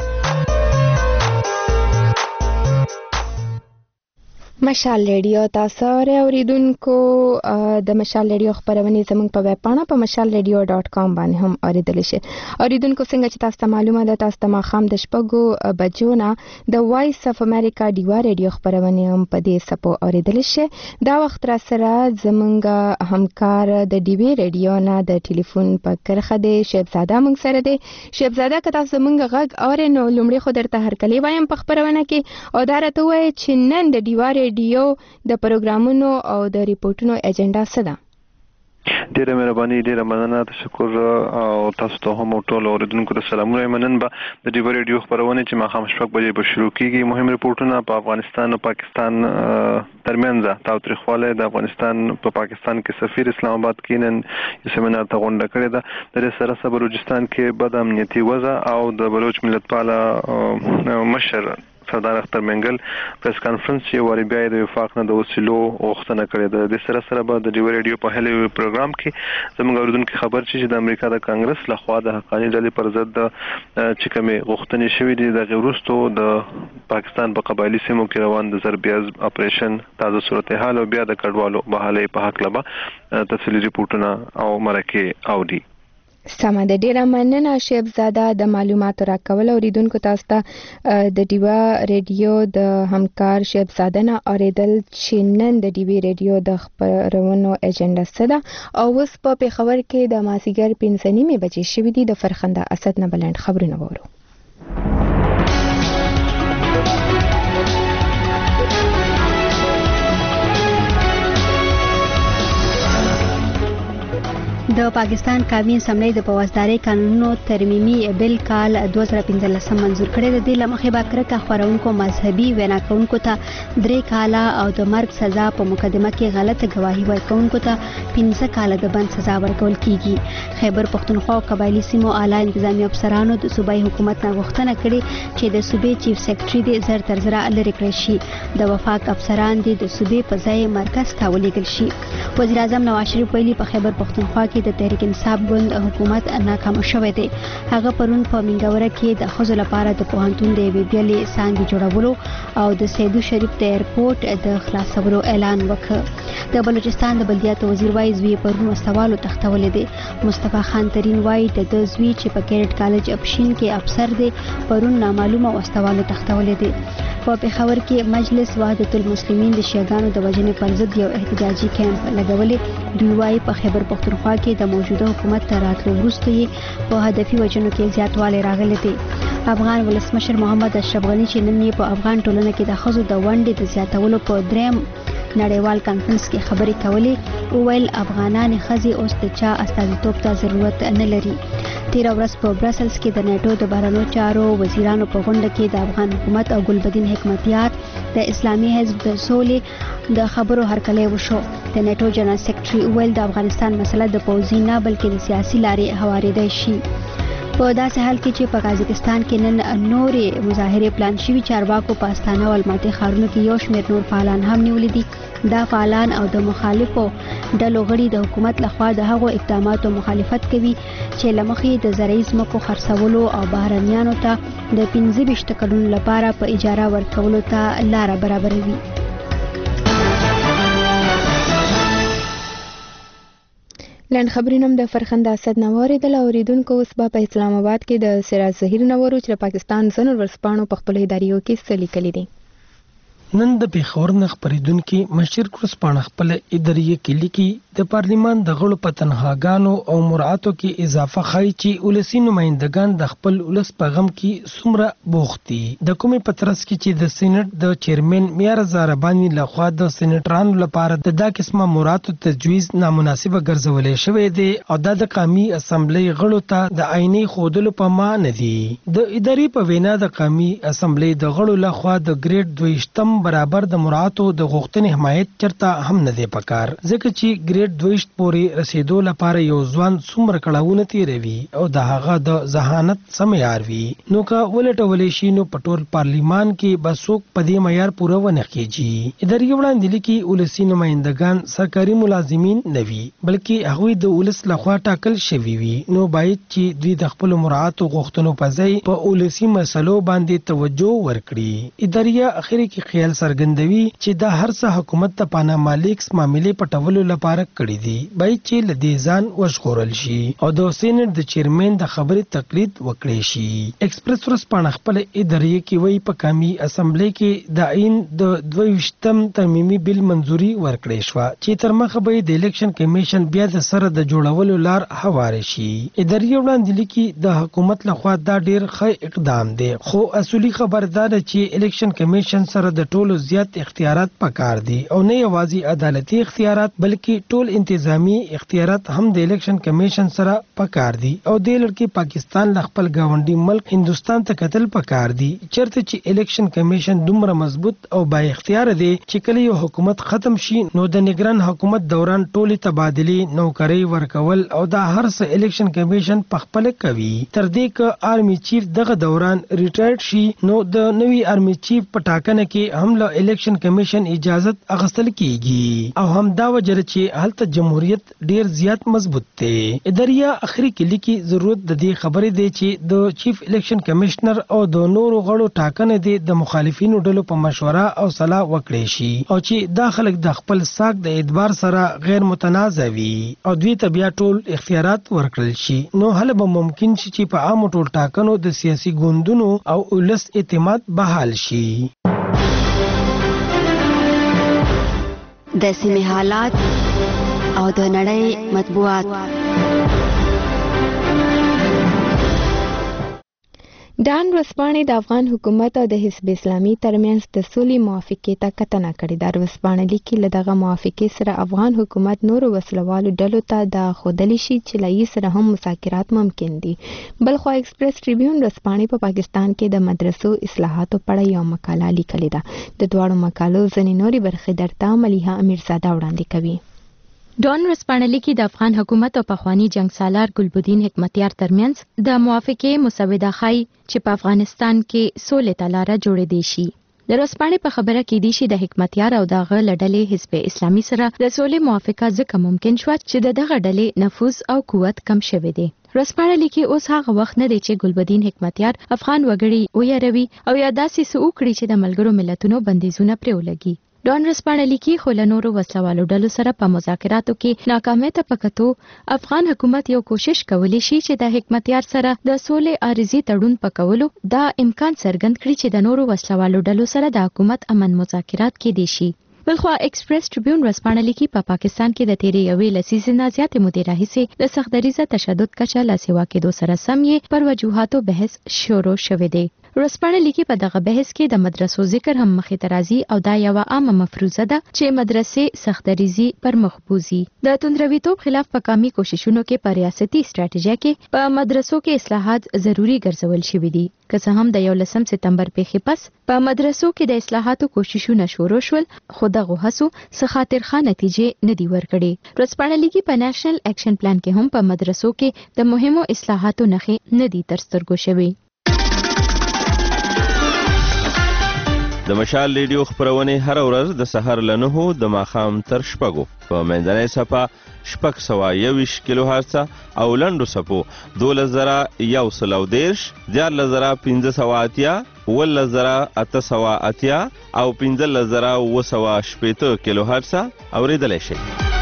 مشال ریډیو تاسو اوریدونکو د مشال ریډیو خبرونه زموږ په ویب پاڼه په mashalradio.com باندې هم اوریدل شي. اوریدونکو څنګه چې تاسو معلومه ده تاسو ما خام د شپږو بجو نه د وایس اف امریکا دیوا ریډیو خبرونه هم په دې سپو اوریدل شي. دا وخت را سره زموږ همکار د دیوی ریډیو نه د ټلیفون په کرخه دی شهبزاده موږ سره دی. شهبزاده که تاسو موږ غږ اورئ نو لومړی خو درته هرکلی وایم په خبرونه کې او دا راته وایي چې نن د دیوا ریډیو د پروګرامونو او د ریپورتونو اجنډا څه ده؟ ډیره مهرباني ډیره مننه تشکر او تاسو ته هم ټول اوریدونکو ته سلامونه منن به د دیو ریډیو خبرونه چې ماخام شپږ بجې به شروع کیږي. مهم ریپورتونه په افغانستان او پاکستان ترمنځ تاوتریخوالی د افغانستان په پاکستان کې سفیر اسلام آباد کې نن یو سیمینار ته غونډه کړې ده. د سره بلوچستان کې بد امنیتي وضع او د بلوچ ملتپاله مشر سردار اختر منګل پریس کانفرنس چې وری بیا د وفاق نه د وسیلو غوښتنه کړې ده. د سره به د دیو ریډیو په هلي پروګرام کې زموږ اوریدونکو خبر چې د امریکا د کانګرس لخوا د حقاني ډلې پر ضد چې کومې غوښتنې شوې دي د غوښتو د پاکستان په قبایلی سیمو کې روان د ضربیاز اپریشن تازه صورتحال او بیا د کډوالو بحالۍ په حق لبا تفصیلي ریپورتونه او مرکه اوري. سمه ده ډیره مننه شیب زاده د معلوماتو راکول اوریدونکو تاسو ته د ډیوا ریډیو د همکار شیب زاده نه اوریدل چې نن د ډیوی ریډیو د خبرونو اجنډا څه ده او اوس په پیښور کې د مازیګر 5:30 بجې شوې دي د فرخنده اسد نه بلند خبرونه وورو. د پاکستان قومي اسمبلی د پوازداري قانونو ترمیمي بل کال 2015 منزور کړی د دې لمخې به کرکه خورونکو مذهبي وینا کوونکو ته 3 کاله او د مرګ سزا په مقدمه کې غلطه گواهی ورکوونکو ته 15 کاله د بند سزا ورکول کیږي. خیبر پختونخوا قبایلی سیمو اعلی انتظامی افسرانو د صوبایي حکومت نه غوښتنه کړې چې د صوبې چیف سیکریټري د زر تر زر لري کړی شي. د وفاق افسران د صوبې په ځای مرکز ته ولېږل شي. وزیر اعظم نواز شریف ویلي په خیبر پختونخوا کې د تحریک انصاف ګوند حکومت ناکام شوی دی. هغه پرون په منګوره کې د ښځو لپاره د پوهنتون د یوې بېلې څانګې جوړولو او د سیدو شریف د ایرپورټ د خلاصولو اعلان وکړ. د بلوچستان د بلدیاتو وزیر وایي زوی پرون وسوالو تختولې دی. مصطفی خان ترین وایي د زوی چې په کیډټ کالج اپشین کې افسر دی پرون نامعلومه وسوالو تختولې دی. په پیښور کې مجلس وحدت المسلمین د شیعاګانو د وژنې پر ضد یو احتجاجي کیمپ لګولې. دوی وایي په خیبر پختونخوا کې د موجوده حکومت تر راتلو وروسته یې په هدفي وژنو کې زیاتوالی راغلی دی. افغان ولسمشر محمد اشرف غني چې نن یې په افغان ټولنه کې د ښځو د ونډې د زیاتولو په دریم نړیوال کانفرنس کې خبرې کولې او ویل افغانان ښځې اوس د چا استازیتوب ته ضرورت نه لري. تیره ورځ په برسلز کې د نیټو د بهرنیو چارو وزیرانو په غونډه کې د افغان حکومت او ګلبدین حکمتیار د اسلامي حزب د سولې د خبرو هرکلی وشو. د نیټو جنرال سیکریټري ویل د افغانستان مسله د پوځي نه بلکې د سیاسي لارې هواریدای شي. په داسې حال کې چې په قازقستان کې نن نورې مظاهرې پلان شوي چارواکو په استانه او الماتي ښارونو کې یو شمېر نور فعالان هم نیولي دي. دا فعالان او د مخالفو ډلو غړي د حکومت لخوا د هغو اقداماتو مخالفت کوي چې له مخې د زرعي ځمکو خرڅولو او بهرنیانو ته د 15 کلونو لپاره په اجاره ورکولو ته لاره برابروي. لند خبرینم د فرخنده اسد نواري د اوریدونکو اوس په اسلام آباد کې د سراج ظهیر نورو چې پاکستان زنور ورسپانو په خپل اداریو کې څه لیکلي دي. نن د پیښور نه خبرېدونکي مشر ورسپانه خپل اداریه کې لیکي د پارلیمان د غړو په تنخواګانو او مراعاتو کې اضافه ښایي چې ولسي نمائندګان د خپل ولس په غم کې څومره بوخت دي. د کومې په ترڅ کې چې د سېنات د چیرمن معیار زارباني لخوا د سېنیټرانو لپاره د دا قسمه مراعاتو تجویز نامناسبه ګرځولې شوی دی او د قومي اسمبلی غړو ته د عیني خودلو په معنی دي. د ادارې په وینا د قومي اسمبلی د غړو لخوا د ګریډ 22 برابر د مراعاتو د غوښتنې حمایت چرته هم نه دی پکار ځکه چې ګریډ 22 پورې رسیدو لپاره یو ځوان څومره کړهونه تیروي او د هغه د ذهانت سميار وي نو که ولټولې شي نو په ټول پارلیمان کې بسوک په دې معیار پوره ونه کیږي. ادارې وړاندې لیکي ولسي نمائندګان سرکاري ملازمین نه وي بلکې هغوی د ولس لخوا ټاکل شوي وي نو باید چې دوی د خپل مراعاتو غوښتنو په ځای په ولسي مسلو باندې توجه ورکړي. ادارې اخر کې خیال څرګندوي چې دا هر څه حکومت ته پاناما لیکس معاملې پټولو لپاره کړی دي باید چې لدې ځان وژغورل شي او د سېنات د چیرمن د خبرې تقلید وکړي شي. ایکسپریس ورسپانه خپل ادارې کې وایي په قومي اسمبلی کې د عین د 22م ترمیمي بل منځوري ورکړې شو چې تر مخه به د الیکشن کمیشن بیا د سره د جوړولو لار هواره شي. ادارې وړاندې لیکي د حکومت لخوا دا ډیر ښه اقدام دی خو اصولي خبردار چې الیکشن کمیشن سره د ټولو زیات اختیارات پکار دي او نه یوازې عدالتي اختیارات بلکې ټول انتظامی اختیارات هم د الیکشن کمیشن سره پکار دي او د لړکی پاکستان ل خپل گاونډي ملک هندستان ته قتل پکار دي چرته چې الیکشن کمیشن دومره مضبوط او با اختیار دی چې کله یو حکومت ختم شي نو د نگران حکومت دوران ټولي تبادلې نوکری ورکول او دا هر څه الیکشن کمیشن په خپل کوي تر دې ک آرمي چیف دغه دوران ریټایرډ شي نو د نوی آرمي چیف په ټاکنه کې هم له الیکشن کمیشن اجازه اغستل کیږي او هم دا وجه چې هلته جمهوریت ډیر زیات مضبوط دی. اداریا اخري کې لیکي ضرورت د دې خبرې دی چې د چیف الیکشن کمشنر او د نورو غړو ټاکنه دی د مخالفینو ډلو په مشوره او صلاح وکړي شي او چې دا خلک د خپل ساق د اعتبار سره غیر متنازع وي او دوی ته بیا ټول اختیارات ورکړل شي. نو هله به ممکن شي چې په عامو ټول ټاکنو د سیاسي ګوندونو او ولس اعتماد بحال شي. د سیمې حالات او د نړۍ مطبوعات. ډان ورځپاڼې د افغان حکومت او د حزب اسلامي ترمنځ د سولې موافقې ته کتنه کړې ده. ورځپاڼه لیکي له دغه موافقې سره افغان حکومت نورو وسلوالو ډلو ته دا ښودلی شي چې له یې سره هم مذاکرات ممکن دي. بلخوا ایکسپریس ټریبیون ورځپاڼې په پاکستان کې د مدرسو اصلاحاتو په اړه یو مقاله لیکلې ده. د دواړو مقالو ځینې نورې برخې درته ملیحه امیرزاده وړاندې کوي. ډان ورځپاڼه لیکي د افغان حکومت او پخوانی جنگ سالار ګلبدین حکمتیار ترمنځ د موافقې مسوده ښایي چې په افغانستان کې سولې ته لاره جوړېدای شي. د ورځپاڼې په خبره کې دی چې د حکمتیار او دغه لړلې حزب اسلامي سره د سولې موافقه ځکه ممکن شوه چې دغه ډلې نفوذ او قوت کم شوی دی. ورځپاڼه لیکي اوس هغه وخت نه دی چې ګلبدین حکمتیار افغان وګړي ویروي او یا داسې څه وکړي چې د ملګرو ملتونو بندیزونه پرې ولګي. ډان ورځپاڼه لیکي خو له نورو وسلوالو ډلو سره په مذاکراتو کې ناکامۍ ته په کتو افغان حکومت یو کوشش کولی شي چې د حکمتیار سره د سولې عارضي تړون په کولو دا امکان څرګند کړي چې د نورو وسلوالو ډلو سره د حکومت امن مذاکرات کېدای شي. بلخوا ایکسپریس ټریبیون ورځپاڼه لیکي په پاکستان کې د تیرې یوې لسیزې نه زیاتې مودې راهیسې د سختدریزه تشدد کچه له سیوا کېدو سره سم یې پر وجوهاتو بحث شروع شوی دی. ورځپاڼه لیکي په دغه بحث کې د مدرسو ذکر هم مخې ته راځي او دا یوه عامه مفروضه ده چې مدرسې سختدریزي پر مخ بوځي. د توندرویتوب خلاف په کامي کوششونو کې په ریاستي سټراټیژي کې په مدرسو کې اصلاحات ضروري ګرځول شوي دي. که څه هم د 11 سپتمبر پیښې پس په مدرسو کې د اصلاحاتو کوششونه شروع شول خو دغه هڅو څه خاطرخواه نتیجې نه دي ورکړې. ورځپاڼه لیکي په نېشنل اکشن پلان کې هم په مدرسو کې د مهمو اصلاحاتو نښې نه دي تر سترګو شوي. د مشال ریډیو خپرونې هر ورځ د سحر له 9 د ماښام تر 6 په منځنۍ صفحه 621 کیلو هرتز او لنډو صفحو 12130 14580 11880 او 15980 کیلو هرتز اوریدلای شئ.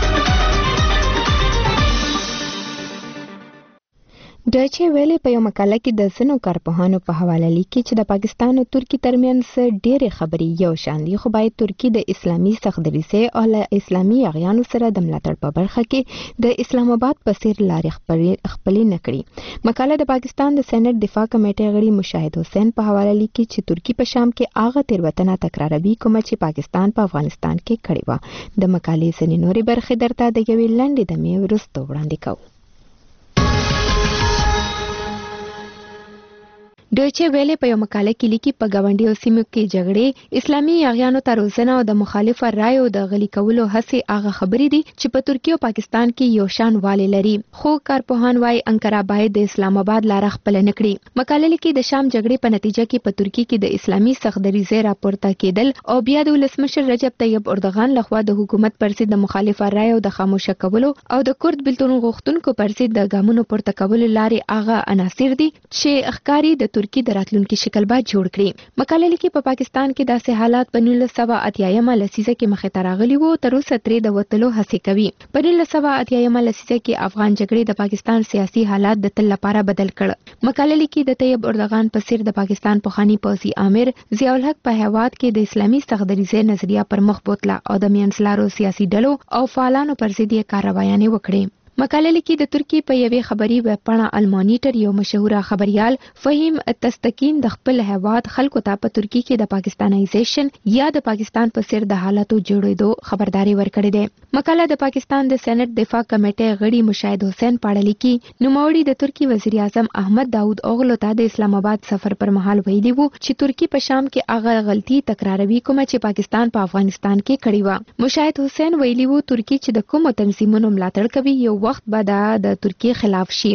ډایچه ویلې په یو مقاله کې د ځینو کارپوهانو په حواله لیکي چې د پاکستان او ترکیې ترمنځ ډېرې خبرې یو شان دي خو باید ترکیې د اسلامي سختدریزۍ او له اسلامي اغیانو سره د ملاتړ په برخه کې د اسلام آباد په څیر لارې خپلې نه کړي. مقاله د پاکستان د سېنات دفاع کمیټې غړي مشاهد حسین په حواله لیکي چې ترکیې په شام کې هغه تېروتنه تکراروي کومه چې پاکستان په افغانستان کې کړې وه. د مقالې ځینې نورې برخې درته د یوې لنډې دمې وروسته وړاندې کوو. ډایچه ویلې په یو مقاله کې لیکي په ګاونډیو سیمو کې جګړې اسلامي اغیانو ته روزنه او د مخالفه رایو د غلي کولو هڅې هغه خبرې دي چې په ترکیه او پاکستان کې یو شان والی لري خو کارپوهان وايي انقره باید د اسلام آباد لاره خپل نه کړي. مقاله لیکي د شام جګړې په نتیجه کې په ترکیه کې د اسلامي سختدریزۍ راپورته کېدل او بیا د ولسمشر رجب طیب اردوغان لخوا د حکومت پر ضد د مخالفه رایو د خاموشه کولو او د کورد بلتون غوښتونکو پر ضد د ګامونو پورته کولو لارې هغه عناصر دي چې ښکاري د ترکیې د راتلونکي شکل باید جوړ کړي. مقاله لیکي په پاکستان کې داسې حالات په 1980 لسیزه کې مخې ته راغلي وو تر اوسه ترې د وتلو هڅې کوي. په 1980 لسیزه کې افغان جګړې د پاکستان سیاسي حالات د تل لپاره بدل کړ. مقاله لیکي د طیب اردوغان په څیر د پاکستان پخوانی پوځي امیر ضیاء الحق په هیواد کې د اسلامي سختدریزۍ نظریه پر مخ بوتله او د منځلارو سیاسي ډلو او فعالانو پر ضد یې کاروایانې وکړې. مقاله لیکي د ترکیې په یوې خبري ویبپاڼه المانیټر یو مشهوره خبريال فهیم تستکین د خپل هیواد خلکو ته په ترکیې کې د پاکستانایزیشن یا د پاکستان په څیر د حالاتو جوړېدو خبرداري ورکړې ده. مقاله د پاکستان د سېنات دفاع کمیټې غړي مشاهد حسین پاړه لیکي نوموړي د ترکیې وزیر اعظم احمد داود اوغلو ته د اسلام آباد سفر پر مهال ویلي وو چې ترکیې په شام کې هغه غلطي تکراروي کومه چې پاکستان په افغانستان کې کړې و. مشاهد حسین ویلي وو ترکیې چې د کومو تنظیمونو ملاتړ کوي یو وخت به د ترکیې خلاف شي.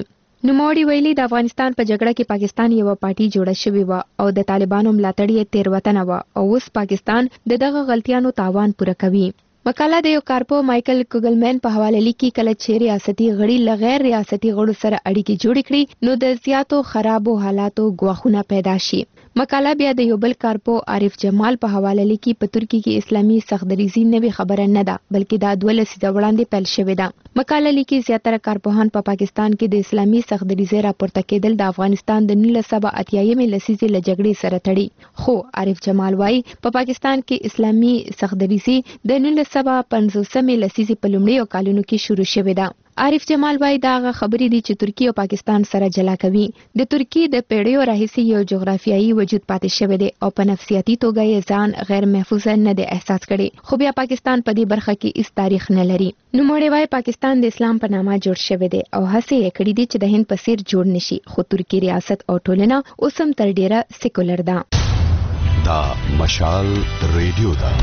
نوموړي ویلي د افغانستان په جګړه کې پاکستان یو پارټي جوړه شوې و او د طالبانو ملاتړ یې تیروتنه و او اوس پاکستان دغه غلطیانو تاوان پوره کوي. مقاله د یو کارپو مایکل کوګلمن په حواله لیکي کله چې ریاستي غړي له غیر ریاستي غړو سره اړیکې جوړې کړي نو د زیاتو خرابو حالاتو ګواښونه پیدا شي. مقاله بیا د یو بل کارپو عارف جمال په حواله لیکي په ترکی کې اسلامي سختدریزي نوې خبره نه ده بلکې دا 12 لسیزه وړاندې پیل شوې ده. مقاله لیکي زیاتره کارپوهان په پاکستان کې د اسلامي سختدریزي راپورته کېدل د افغانستان د 1980 لسیزې له جګړې سره تړي خو عارف جمال وايي په پاکستان کې اسلامي سختدریزي د 1950 لسیزې په لومړیو کالونو کې شروع شوې ده. عارف جمال وايي دا خبرې دي چې ترکیه او پاکستان سره جلا کوي. د ترکیه د پیړیو راهیسې یو جغرافیایي وجود پاتې شوی دی او په نفسیاتي توګه یې ځان غیر محفوظ نه دی احساس کړي خو بیا پاکستان په دې برخه کې هیڅ تاریخ نه لري. نوموړي وايي پاکستان د اسلام په نامه جوړ شوی دی او هڅې یې کړې دي چې د هند په څیر جوړ نشي خو ترکی ریاست او ټولنه اوس هم تر ډیره سیکولر ده. دا مشال ریډیو ده.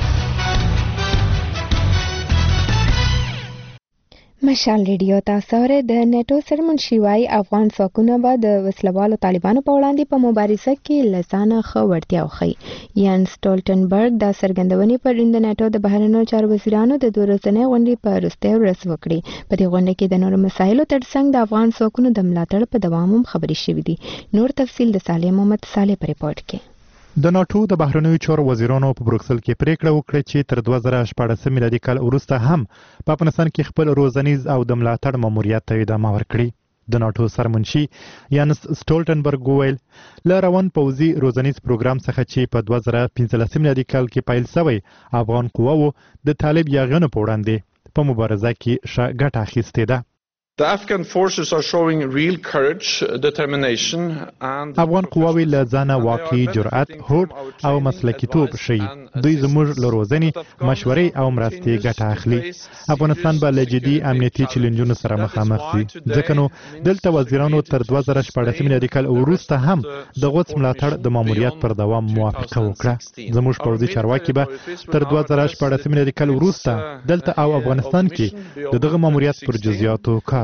مشال ریډیو تاسو ور د نیټو سرمنشي وايي افغان ځواکونه به د وسلوالو طالبانو په وړاندې په مبارزه کې لسانه خورتیا وخی. یان سټولټنبرګ دا څرګندونې پر د نیټو د بهرنیو چارو وزیرانو د دوه ورځې غونډې په وروستۍ ورځ وکړې. په دې غونډه کې د نورو مسایلو ترڅنګ د افغان ځواکونو د ملاتړ په دوام هم خبرې شوې دي. نور تفصیل د صالح محمد صالح په ریپورت کې. د ناتو د بهرنیو چارو وزیرانو په بروکسل کې پریکړه وکړه چې تر 2014 میلادي کال وروسته هم په افغانستان کې خپل روزنیز او د ملاتړ ماموریت ته ادامه ورکړي. د ناتو سرمنشي یانس سټولټنبرګ ویل له روان پوځي روزنیز پروګرام څخه چې په 2015 میلادي کال کې پیل شوی افغان قواو د طالب یاغیانو په وړاندې په مبارزه کې ښه ګټه اخیستې ده. The Afghan forces are showing real courage, determination and افغان قواوی له ځانه واقعي جرأت، هوډ او مسلکیتوب ښیي. دوی زموږ له روزنې، مشورې او مرستې ګټه اخلي. افغانستان به له جدي امنیتي چیلنجونو سره مخامخ وي. ځکه نو دلته وزیرانو تر 2014 میلادي کال وروسته هم د غوڅ ملاتړ د ماموریت پر دوام موافقه وکړه. زموږ پوځي چارواکي به تر 2014 میلادي کال وروسته دلته او افغانستان کې د دغه ماموریت پر جزئیاتو کار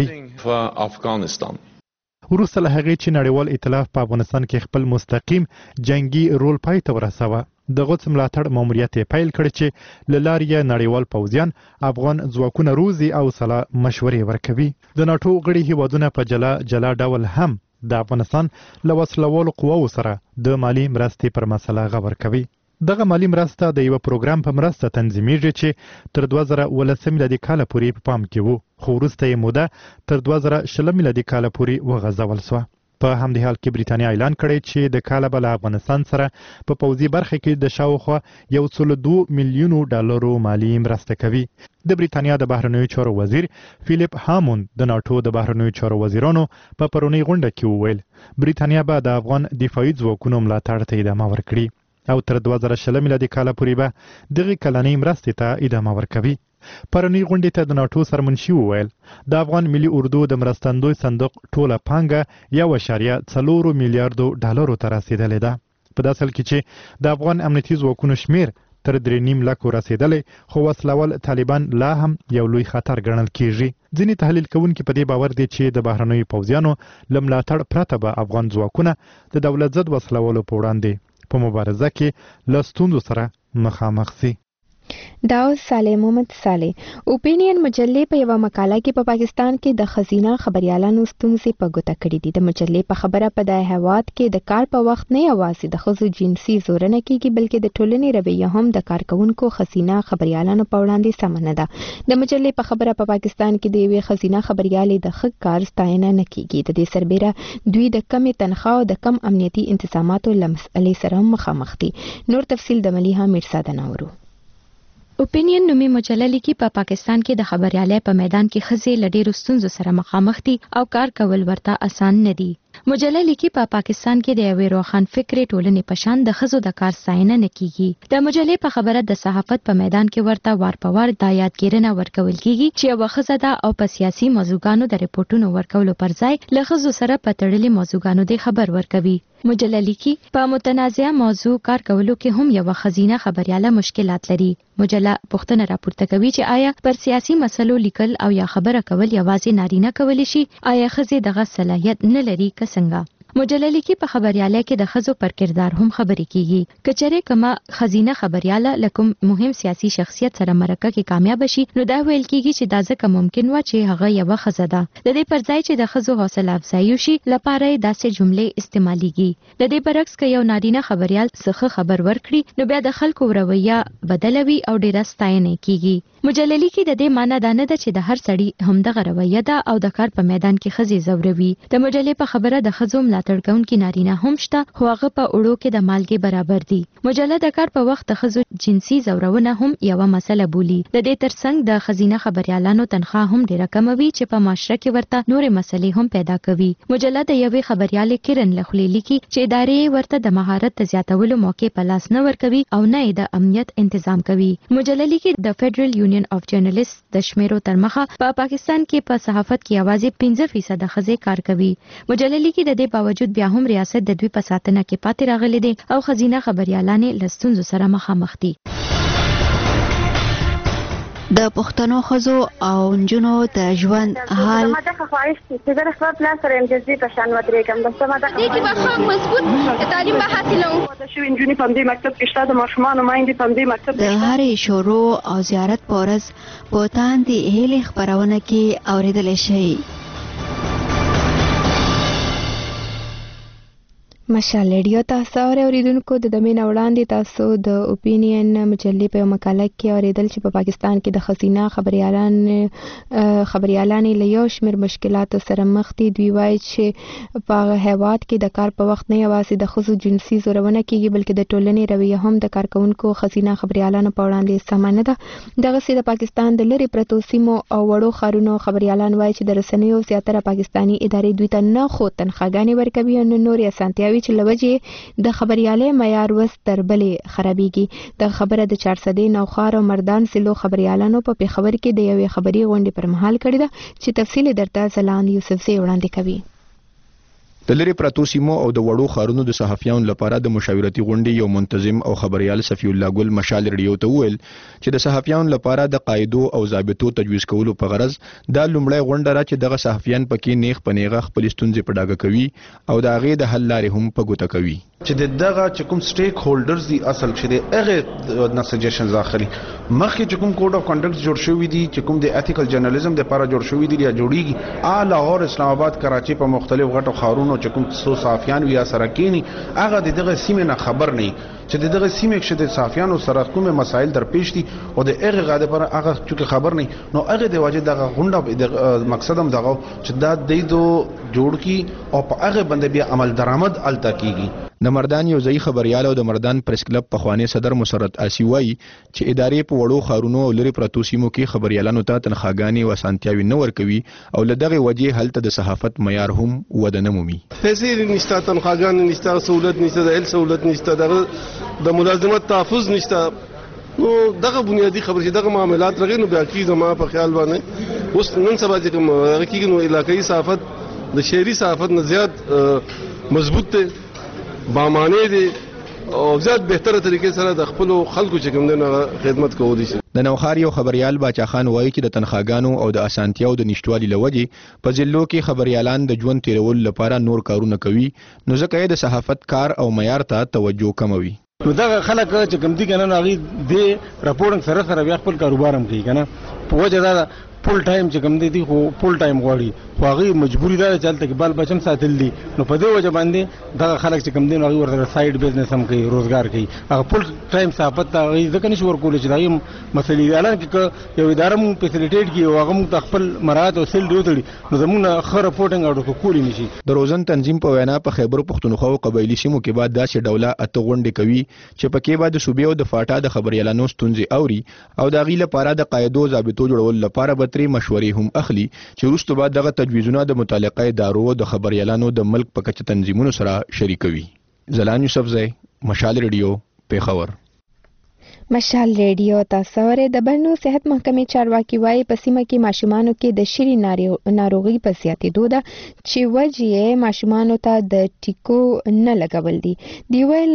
افغانستان. وروسته له هغې چې نړیوال ائتلاف په افغانستان کې خپل مستقیم جنگي رول پای ته ورسوه د غوڅ ملاتړ ماموریت یې پیل کړ چې له لارې یې نړیوال پوځیان افغان ځواکونه روزي او سلا مشورې ورکوي. د ناټو غړي هیوادونه په جلا جلا ډول هم د افغانستان له وسلوالو قواو سره د مالی مرستې پر مسله غور کوي. دغه مالی مرسته د یو پروګرام په مرسته تنظیمیږي چې تر 2019 میلادي کال پورې په پام کې وو خو وروسته یې موده تر 2020 میلادي کال پورې وغځول شوه. په همدې حال کې بریتانیا اعلان کړی چې د کال به له افغانستان سره په پوځي برخه کې د شاوخوا 1.2 میلیونو ډالرو مالی مرسته کوي. د بریتانیا د بهرنیو چارو وزیر فیلیپ هاموند د ناټو د بهرنیو چارو وزیرانو په پرونی غونډه کې وویل بریتانیا به د افغان دفاعي ځواکونو ملاتړ ته ادامه ورکړي او تر 2020 میلادي کال پورې به دغه کلنۍ مرستې ته ادامه ورکوي. پرونی غونډې ته د ناټو سرمنشي وویل د افغان ملي اردو د مرستندوی صندوق ټوله پانګه 1.4 میلیارډو ډالرو ته رسیدلې ده. په داسې حال کې چې د افغان امنیتي ځواکونو شمیر تر 3.5 لکو رسیدلې خو وسلوال طالبان لا هم یو لوی خطر ګڼل کیږي. ځینې تحلیل کوونکي په دې باور دي چې د بهرنیو پوځیانو له ملاتړ پرته به افغان ځواکونه د دولت ضد وسلوالو په وړاندې په مبارزه کې له ستونزو سره مخامخ شي. دا صالح محمد صالح اوپینین مجلې په یو مقاله کې په پاکستان کې د خزینه خبريالانو ستونزې په ګوته کړې دي. د مجلې په خبره په د هواد کې د کار په وخت نه یوازې د ښځو جنسي زورنه کېږي بلکې د ټولنې رویه هم د کارکونکو خزینه خبريالانو په وړاندې سم نه ده. د مجلې په خبره په پاکستان کې د یوې خزینه خبريالې د ښه کار ستاینه نه کېږي. د دې سربېره دوی د کمې تنخواه او د کم امنیتي انتظاماتو له مسئلې سره مخامخ دي. نور تفصیل د ملیحه میرزا دناورو. اوپینین نومي مجله لیکي په پاکستان کې د خبريالۍ په میدان کې ښځې له ډېرو ستونزو سره مخامخ دي او کار کول ورته اسان نه دي. مجله لیکي په پاکستان کې د یوې روښان فکرې ټولنې په شان د ښځو د کار ستاینه نه کیږي. د مجلې په خبره د صحافت په میدان کې ورته وار په وار دا یادګیرنه ورکول کیږي چې یوه ښځه ده او په سیاسي موضوعګانو د ریپورټونو ورکولو پر ځای له ښځو سره په تړلي موضوعګانو د خبر ورکوي. مجله لیکي په متنازعه موضوع کار کولو کې هم یو خزینه خبرياله مشکلات لري. مجله پوښتنه راپورته کوي چې آیا پر سیاسي مسلو لیکل او یا خبره کول یوازې نارینه کولی شي؟ آیا ښځې دغه صلاحیت نه لري که څنګه؟ مجله لیکي په خبرياله کې د ښځو پر کردار هم خبرې کیږي. کچره کما خزینه خبرياله لکم مهم سیاسي شخصیت سره مرکه کې کامیاب شي نو دا ویل کیږي چې دا ځکه ممکن و چې هغه یو ښځه ده. د دې پر ځای چې د ښځو حوصله افزایي شي لپاره داسې جملې استعماليږي. د دې برعکس که یو نارینه خبريال څخه خبر ورکړي نو بیا د خلکو رویه بدلوي او ډیره ستاینه کیږي. مجله لیکي د دې معنی دا نه ده چې د هر سړي همدغه رویه ده او د کار په میدان کې ښځې زوروي. د مجلې په خبره د ښځو ملاتړ کوونکي نارینه هم شته خو هغه په اوړو کې د مالګې برابر دي. مجله د کار په وخت د ښځو جنسي زورونه هم یوه مسله بولي. د دې ترڅنګ د ښځینه خبريالانو تنخواه هم ډیره کموي چې په معاشره کې ورته نورې مسلې هم پیدا کوي. مجله د یوې خبريالې کرن لخلې لیکي چې ادارې ورته د مهارت زیاتولو موقع په لاس نه ورکوي او نه د امنیت تنظیم کوي. مجله لیکي د فدرل یونین اف جرنالیست د شمیرو تر مخه په پاکستان کې په صحافت کې یوازې 5% ښځې کار کوي. مجله لیکي د دې باوجود بیا هم ریاست د دوی په ساتنه کې پاتې راغلي دي او خزینه خبريالانې له ستونزو سره مخامخ دي. د پښتنو ښځو او نجونو د ژوند حال ما د خواهش چې د خپل پلان سره امجازي په شان ودرېږم د سمه د دې کې به مضبوط تعلیم به حاصلوم. د شوی انجونی په دې مکتب کې شته د ماشومان مایندې په دې مکتب د هرې شروع او زیارت پورز په تاندې هلي خبرونه کې اوریدل شي. مشال ریډیو تاسو اوریدونکو د دمه وړاندې تاسو د اوپینین مجلې په مقاله کې اوریدل چې په پاکستان کې د خزینه خبريالان له یو شمېر مشکلاتو سره مخ دي. دوی وایي چې په هیواد کې د کار په وخت نه یوازې د ښځو جنسي زورونه کیږي بلکې د ټولنې رویه هم د کارکونکو خزینه خبريالانو په وړاندې سمانه ده. دغه سي د پاکستان د لری پرتو سیمو او وړو خارونو خبريالان وایي چې د رسنیو زیاتره پاکستانی ادارې دوی ته نه خو تنخواګانې ورکوي او نورې اسانتیاوي چې لوجه د خبريالۍ معیار وس تر بلې خرابېږي. د خبره د 400 نوخار او مردان سلو خبريالانو په پیښور کې د یوې خبري غونډې پر مهال کړې ده چې تفصیل درته زلان یوسفزی وړاندې کوي. د لری پراتو سیمو او د وړو خارونو د صحافیانو لپاره د مشاورتي غونډې یو منتظم او خبريال صفی الله ګل مشال ریډیو ته وویل چې د صحافیانو لپاره د قاعدو او ضابطو تجویز کولو په غرض دا لومړی غونډه را چې دغه صحافیان پکې نیغ پنیغه خپل ستونزې په ډاګه کوي او د هغې د حل لارې هم په ګوته کوي. چې دغه چې کوم سټیک هولډرز دي اصل چې هغه د سجیشنز اخلي مخکې چې کوم کوډ اف کنډکټ جوړ شوی دي چې کوم د ایتیکل جرنالیزم د لپاره جوړ شوی دي یا جوړیږي لاهور اسلام آباد کراچي په مختلف غټو خارونو چې کوم څو صحافیان ویا سره کینی هغه دغه سیمه نه خبر نه چې دغه سیمه کې د صحافیانو سره کومه مسایل درپېښ دي او د هغه غاده پر هغه چې خبر نه نو هغه د واجب دغه غونډه مقصد هم دغه چې دا د دو جوړ کی او په هغه باندې بیا عمل درآمد الته کیږي. د مردان یو ځای خبريال او د مردان پریس کلب په خوانی صدر مسرت آسی وای چې ادارې په وړو خارونو او لری پرتو سیمو کې خبريالانو ته تنخواګانې او اسانتیاوي نه ورکوي او لدغه وجه هلته د صحافت معیار هم ودانه مومي. پیسې نشته، تنخواګانې نشته، سہولت نشته، د ال سہولت نشته، د ملازمت تحفظ نشته. نو دغه بنیادی خبرې دغه معاملات رغې نو بیا کی زما په خیال باندې اوس نن سبا چې کوم کېږي نو علاقائی صحافت د شهري صحافت نه زیات مضبوط دی، بامانه دي او زیات بهتره طریقې سره د خپل خلکو چې کوم دغه خدمت کوي. د نوخار یو خبريال باچا خان وایي چې د تنخواګانو او د اسانتیاو د نشټوالي لوجه په ضلعو کې خبريالان د ژوند تیرول لپاره نور کارونه کوي نو ځکه یې د صحافت کار او معیار ته توجه کموي. نو دغه خلک چې کوم دي کنه هغه د راپورټینګ سره بیا خپل کاروبار هم کوي کنه په وجه دا فول ټایم چې کوم دي خو فول ټایم غواړي خو هغه مجبوری ده چې تل بال بچم ساتل دي نو په دې وجه باندې دغه خلک چې کوم دي هغه ورته سایډ بزنس هم کوي، روزګار کوي. هغه فول ټایم صحافت ته ځکه نشي ورکول چې دغه مسلې اعلان کې یو اداره مو فیسیلیټیټ کی او هغه مو خپل مراد او سیل دیوتړي نو زموږ خره رپورټینګ او کولی نشي. د روزن تنظیم په وینا په خیبر پښتونخوا او قبایلی سیمو کې بعد داسې ډوله اته غونډې کوي چې پکې بعد صوبې او د فاټا د خبريالانو ستونزې اوري او د غي لپاره د قاعدو ضابطو جوړول لپاره بتري مشورې هم اخلي چې وروسته بعد دغه تجویزونه د متعلقه ادارو د خبريالانو د ملک په کچه تنظیمونو سره شریکوي. زلان یوسفزی، مشال ریډیو، پیښور. مشال ریډیو تاسو ورې د بنو صحت محکمې چارواکي وایي په سیمه کې ماشومانو کې د شری ناروغي په زیاتېدو ده چې وجې ماشومانو ته د ټیکو نه لګول دي. دی ویل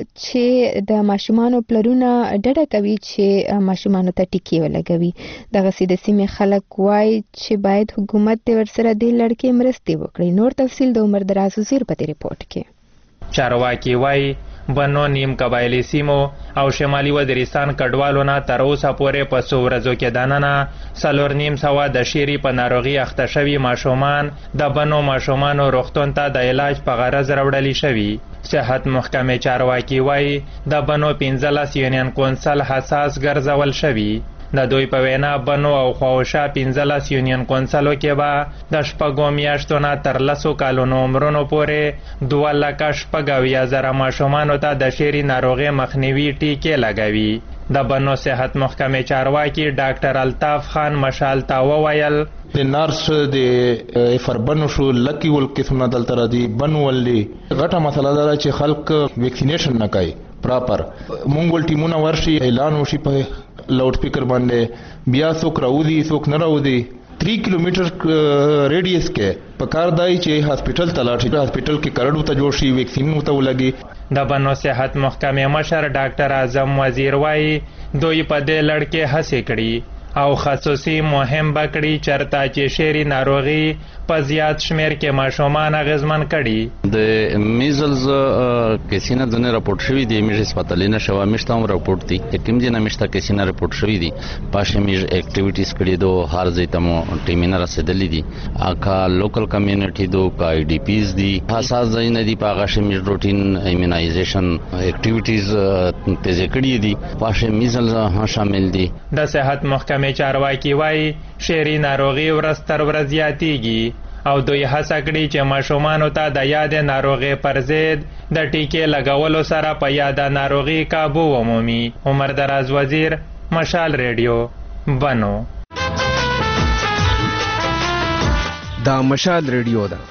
چې د ماشومانو پلرونه ډډه کوي چې ماشومانو ته ټیکې ولګوي. دغه د سیمې خلک وایي چې باید حکومت د ورسره د لړکې مرستې وکړي. نور تفصیل د عمر دراز وزیر په ریپورت کې. چارواکي وایي بنو نیم قبایلی سیمو او شمالي وزیرستان کډوالو نه تر اوسه پورې په څو ورځو کې دننه 4,500 د شیري په ناروغي اخته شوي ماشومان د بنو ماشومانو روغتون ته د علاج په غرض راوړل شوي. صحت محکمې چارواکي وایي د بنو 15 یونین کونسل حساس ګرځول شوي. د دوی په وینا بنو او خواوشا 15 یونین کونسلو کې به د شپږو میاشتو نه تر 10 کالونو عمرونو پورې 2,40,000 ماشومانو ته د شری ناروغي مخنیوي ټیکې لګوي. د بنو صحت محکمې چارواکي ډاکټر الطاف خان مشال ته وویل د نارس د فربنو شو لکی ول قسمه دلته را دي بنولي غټه مسله ده چې خلک ویکسینیشن نه کوي پراپر. مونږ ول ټیمونه ورشي اعلان وشي په لاوډ سپیکر باندې بیا څوک راوځي څوک نه راوځي. 3 کیلومتر ریډیس کې پکار دی چې هاسپټل ته لاړ شي. هاسپټل کې کارډ ته جوړ شي ویکسین ته ولګي. د بنو صحت محکمې مشر ډاکټر اعظم وزیر وایي دوی په دې لړ کې هڅې کړي او خصوصي مهم بکړي چرته چې شری ناروغي په زیات شمیر کې ماشومان اغیزمن کړي. د میزلز کیسینه ځنه راپورټ شوی دی میج هسپتالینه شوا مشتام راپورټ دی کوم ځنه مشتا کیسینه راپورټ شوی دی پاشه میج اکټیویټیز کړي دو هر ځای تمو ټیمینه رسیدلې دي اکا لوکل کمیونټي دو کا ای ډی پیز دی حساس ځای نه دی پاغه شمیج روټین ایمونایزیشن اکټیویټیز تیز کړي دي پاشه میزلز ها شامل دي. د صحت محکمې چارواکي وایي شری ناروغي ورځ تر ورځ زیاتېږي او دوی هڅه کړي چې ماشومانو ته د یاد ناروغي پر ضد د ټیکې لګولو سره په یاد ناروغي کابو ومومي. عمر دراز وزیر مشال ریډیو بنو. دا مشال ریډیو ده.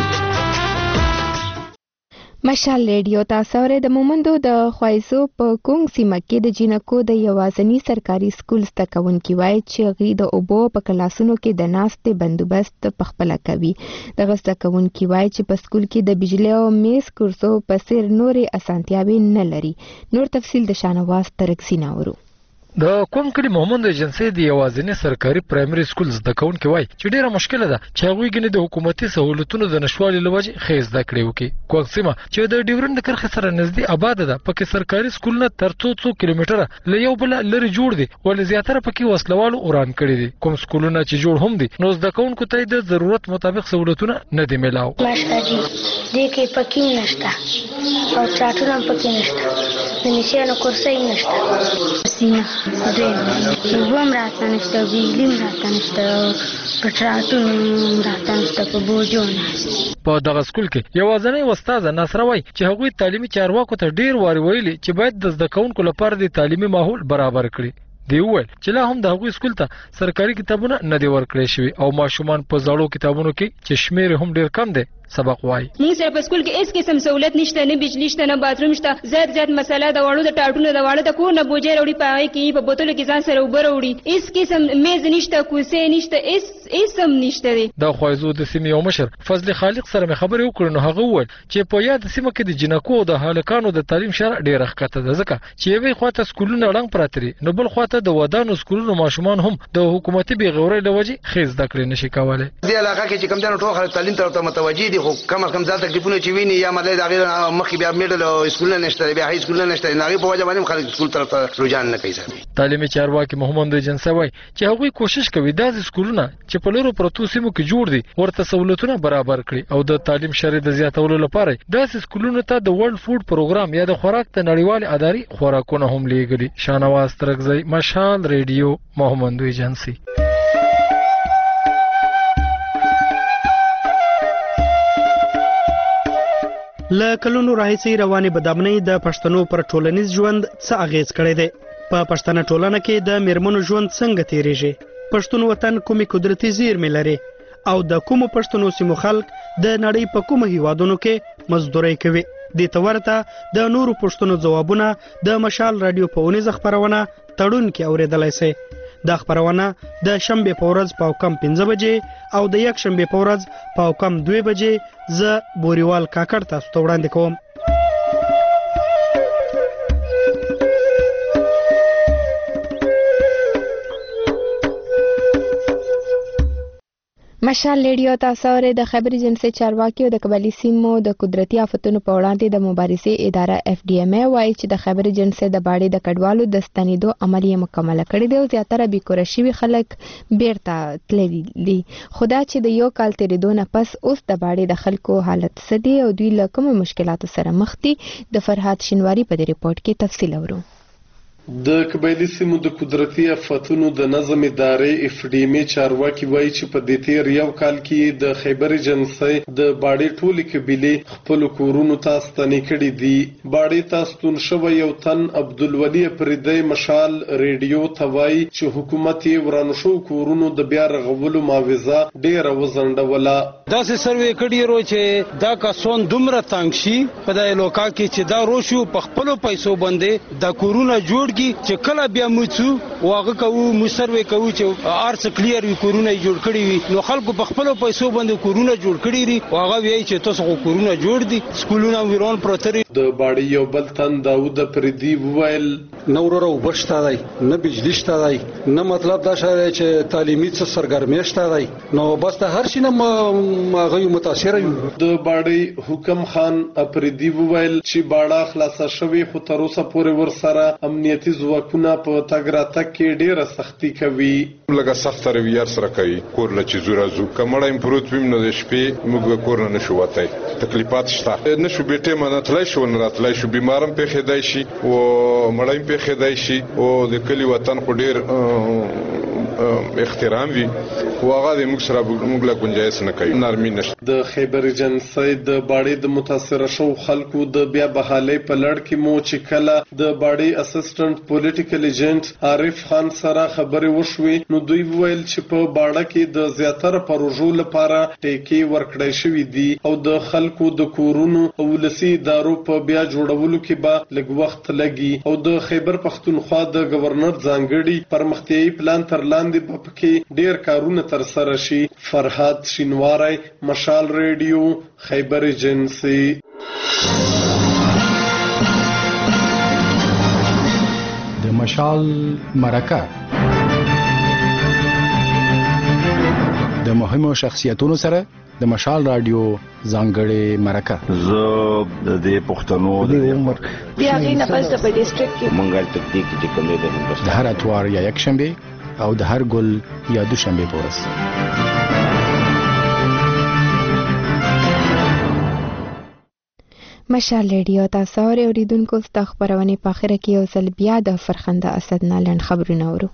مشال ریډیو تاسو ورې د مومندو د خوایزو په کونګ سیمه کې د جینکو د یوازنی سرکاري سکول زده کوونکي وایي چې هغوی د اوبو په کلاسونو کې د ناستې بندوبست پخپله کوي. دغه زده کوونکي وایي چې په سکول کې د بجلي او میز کورسو په څیر نورې اسانتیاوې نه لري. نور تفصیل د شانواز ترکسي ناورو. د کوم کلی مومند ایجنسی د یوازینی سرکاري پرایمري سکول زده کوونکي وایي چې ډیره مشکله ده چې هغوی ګنې د حکومتي سہولتونو د نشوالي له وجې ښې زده کړې وکړي. کوم سیمه چې د ډیورند کرښې سره نږدې آباده ده پکې سرکاري سکولونه تر څو کیلومتره له یو بل لرې جوړ دي ولې زیاتره پکې وسلوالو وران کړي دي. کوم سکولونه چې جوړ هم دي نو زده کوونکو ته د ضرورت مطابق سہولتونه نه دي میلاو. ماشاجي دې کې پکې نشته او چاټونه پکې نشته د نشانو کورسي نشته سیمه وم راته نشته بجلی راته نشته پټراتون راته نشته په بوجونه. په دغه سکول کې یوازنی استاد نصر وای چې هغوی تعلیمي چارواکو ته ډیر واری ویلي چې باید د زده کوونکو لپاره د تعلیمي ماحول برابر کړي. دی وویل چې لا هم د هغوی سکول ته سرکاري کتابونه نه دي ورکړی شوي او ماشومان په زړو کتابونو کې چې شمیر هم ډیر کم دی سبق وای. موږ سره په سکول کې هیڅ قسم سہولت نشته نه بجلی شته نه باتروم شته. زیات مسله د واړو د ټاټونو د واړو د کور نه بوجه وروړي پای کې په بوتل کې ځان سره وبره وړي هیڅ قسم میز نشته کوسه نشته هیڅ هم نشته دی. د خوایزو د سیمې یو مشر فضل خالق سره مې خبرې وکړې نو هغه وویل چې په یاد سیمه کې د جنکو او د هلکانو د تعلیم شرع ډیره ښکته ده ځکه چې یوې خواته سکولونه ړنګ پراته دي نو بل خواته د ودانو سکولونو ماشومان هم د حکومتي بې غورۍ له وجې ښې زده کړې نشي کولی. دې علاقه کې چې کوم ځای ټول خلک تعلیم ته متوجه دي خو کم از کم تکلیفونه چې ویني یا مطلب دا غیر مخکې بیا میډل او سکولونه نشته بیا هاي سکولونه نشته نه په وجه باندې خلک سکول طرف ته رجحان نه کوي. تعلیمي چارواکي محمد ایجنسی وای چې هغوی کوشش کوي داسې سکولونه چې په لورو پرتو سیمو کې جوړ دي ورته سہولتونه برابر کړي او د تعلیم شرع د زیاتولو لپاره داسې سکولونو ته د ورلد فود پروګرام یا د خوراک ته نړیوال اداري خوراکونه هم لیږلي. شانواز ترکزی مشال ریډیو محمد ایجنسی. له کلونو راهیسې روانې بدامنۍ د پښتنو پر ټولنیز ژوند څه اغیز کړی دی؟ په پښتنه ټولنه کې د میرمنو ژوند څنګه تیریږي؟ پښتون وطن کومې قدرتي زیرمې لري او د کومو پښتنو سیمو خلک د نړۍ په کومو هیوادونو کې مزدوري کوي؟ دې ته ورته د نورو پوښتنو ځوابونه د مشال رادیو په اونیزه خپرونه تړون کې اورېدلی سئ. دا خپرونه د شنبې په ورځ په کم 15 بجې او د یک شنبې په ورځ په کم 2 بجې زه بوریوال کاکړ تاسو ته وړاندې کوم. مشال ریډیو تاسو اورئ. د خیبر ایجنسی چارواکي او د قبایلي سیمو د قدرتي آفتونو په وړاندې د مبارزې اداره FDMA وایي چې د خیبر ایجنسی د باړې د کډوالو د ستنېدو عمل یې مکمل کړی دی او زیاتره بیکوره شوي خلک بیرته تللي دي. خو دا چې د یو کال تېرېدو نه پس اوس د باړې د خلکو حالت څه دی او دوی له کومو مشکلاتو سره مخ دي، د فرهاد شینواري په دې ریپورت کې تفصیل اورو. د قبایلي سیمو د قدرتي آفتونو د نظم ادارې FDMA چارواکي وایي چې په دې تیر یو کال کې د خیبر ایجنسی د باړې ټولې قبیلې خپل کورونو ته ستنې کړي دي. باړې ته ستون شوی یو تن عبدالولي افریدی مشال ریډیو ته وایي چې حکومت یې ورانو شو کورونو د بیا رغولو معاوضه ډیره وځنډوله. داسې سروې کړي ورو چې دا کسان دومره تنګ شي په دې لوکا کې چې دا روشو په خپل پیسو باندې د کورونه جوړ چې کله بیا موڅو واغه کوو مسروي کوو چې ارس کلیر وي کورونه جوړ کړي وي نو خلکو په خپل پیسو باندې کورونه جوړ کړي دي واغه وی چې تاسو کورونه جوړ دي سکولونه ویرون پروتري. د باړې یو بل تن داوود پردي وویل نورو وبشتا دی نه بجلی شتا دی نه مطلب دا شای چې تعلیمي څه سرګرمي شتا دی نو بس ته هر شي نه غو متاثر یو. د باړې حکم خان افریدي وویل چې باړه خلاصه شوی خو تر اوسه پورې ورسره امنیتي ځواکونه په تګ راتګ کې ډیره سختی کوي. لکه سخت رویه سره کوي کور له چې زورا زو کمړایم پروت ویم نو د شپې موږ کور نه شو وتای تکلیفات شته نشو بیٹه مناتلای شو نه راتلای شو بیمارم په خدای شي او مړایم په خدای شي او د کلی وطن خو ډیر احترام وي واغه د موږ سره موږ له گنجائش نه کوي نرمي نشته. د خیبر ایجنسی د باړې د متاثر شو خلکو د بیا بحالي په لړ کې مو چې کله د باړې اسسټنټ پولیټیکل ایجنټ عارف خان سره خبرې وشوې نو دوی ویل چې په باړه کې د زیاتره پروژو لپاره ټیکي ورکړای شوې دي او د خلکو د کورونو او ولسی ادارو په بیا جوړولو کې به لږ وخت لګي او د خیبر پښتونخوا د گورنر ځانګړي پرمختیایي پلان تر لاندې په پکې ډیر کارونه تر سره شي. فرهاد شینواری مشال ریډیو خیبر ایجنسی. د مشال مرکه د مهمو شخصیتونو سره د مشال رادیو ځانګړې مرکه زه د پښتنو د عمر بیا غي نه پس په ډیسټریکټ کې منګل تکتیک چې کوم دی د هر اتوار یا یک شنبه او د هر ګل یا دوشنبه په ورځ. مشال ریډیو تاسو اوریدونکو ست خبرونه په اخر کې یو ځل بیا د فرخنده اسد نه لند خبرونه اورو.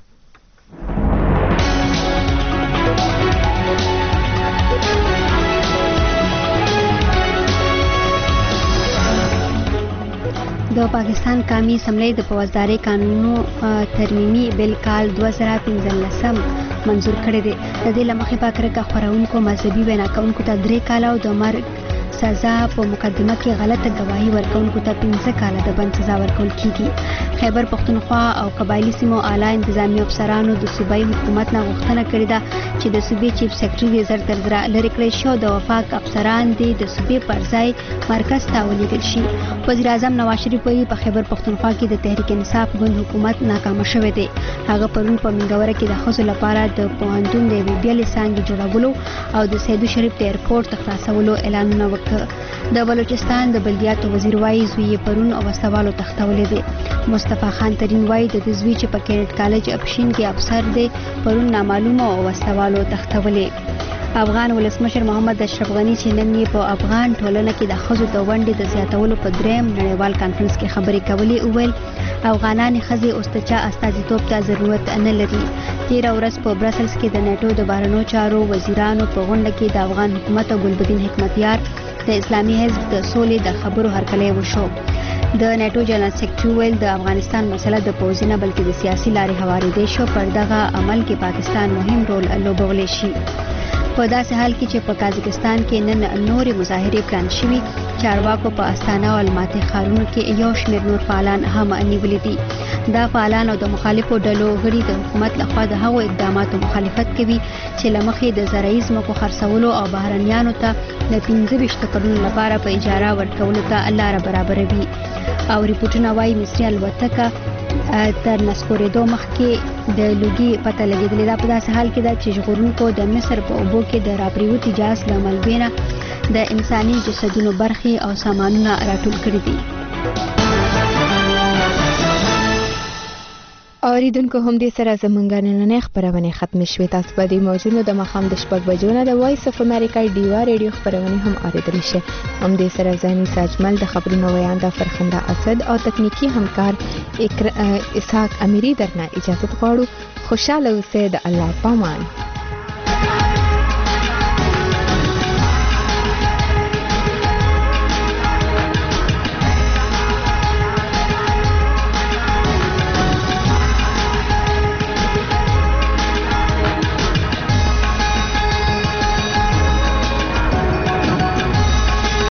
د پاکستان قومي اسمبلی د فوجداري قانونو ترمیمي بل کال 2015 منظور کړی دی. د دې لمخې په کرکه خورونکو مذهبي وینا کوونکو ته 3 کال او د مرګ سزا په مقدمه کې غلطه گواهی ورکونکو ته 15 کال د بند سزا ورکول کیږي. خیبر پښتونخوا او قبایلی سیمو اعلی انتظامی افسرانو د صوبایي حکومت نه غوښتنه کړې ده چې د صوبې چیف سیکریټري زر تر زر لري کړی شو د وفاق افسران د صوبې پر ځای مرکز ته ولیږل شي. وزیر اعظم نواز شریف وایي په خیبر پښتونخوا کې د تحریک انصاف ګوند حکومت ناکام شوی دی. هغه پرون په منګوره کې د خصوص لپاره د پوهنتون د بیلې څانګې جوړولو او د سیدو شریف د ایرپورټ خلاصولو اعلانونه وکړ. د بلوچستان د بلدیاتو وزیر وایي زوی پرون اوستوالو تختولې دي. مصطفی خان ترین وایي د زوی چې په کیډټ کالج اپشین کې افسر دی پرون نامعلومه اوستوالو تختولې. افغان ولسمشر محمد اشرف غنی چې نن یې په افغان ټولنه کې د ښځو د ونډې د زیاتولو په دریم نړیوال کانفرنس کې خبرې کولې وویل افغانان ښځې اوس د چا استازیتوب ته ضرورت نه لري. تېره ورځ په برسلز کې د نیټو د بهرنیو چارو وزیرانو په غونډه کې د افغان حکومت او ګلبدین حکمتیار د اسلامي حزب د سولې د خبرو هرکلی وشو. د نیټو جنرال سیکریټري ویل د افغانستان مسله د پوځ نه بلکې د سیاسي لارې هوارېدی شو پر دغه عمل کې پاکستان مهم رول لوبولی شي. په داسې حال کې چې په قازقستان کې نن نورې مظاهرې پلان شوي. چارواکو په استانه او الماتي ښارونو کې یو شمېر نور فعالان هم نیولي دي. دا فعالان او د مخالفو ډلو غړي د حکومت لخوا د هغو اقداماتو مخالفت کوي چې له مخې د زرعي ځمکو خرڅولو او بهرنیانو ته د 25 کلونو لپاره په اجاره ورکولو ته لاره برابروي. او ریپورټونه وايي مصري الوتکه تر نسکورېدو مخکې د لوګي پته لګېدلې ده. په داسې حال کې ده چې ژغورونکو د مصر په اوبو کې د راپریوتي جهاز له ملبې نه د انساني جسدونو برخې او سامانونه راټول کړي دي. اوریدونکو هم دې سره زمونږ نننۍ خپرونې ختم شوې. تاسو به د موجونو د ماښام د 6 بجو نه د وایس اف امریکا ډیوا ریډیو خپرونې هم اوریدلی شئ. هم دې سره زانی ساجمل د خبرونو ویانده فرخنده اسد او تکنیکی همکار اسحاق امیری درنه اجازه غواړو. خوشاله اوسئ. د الله پامان.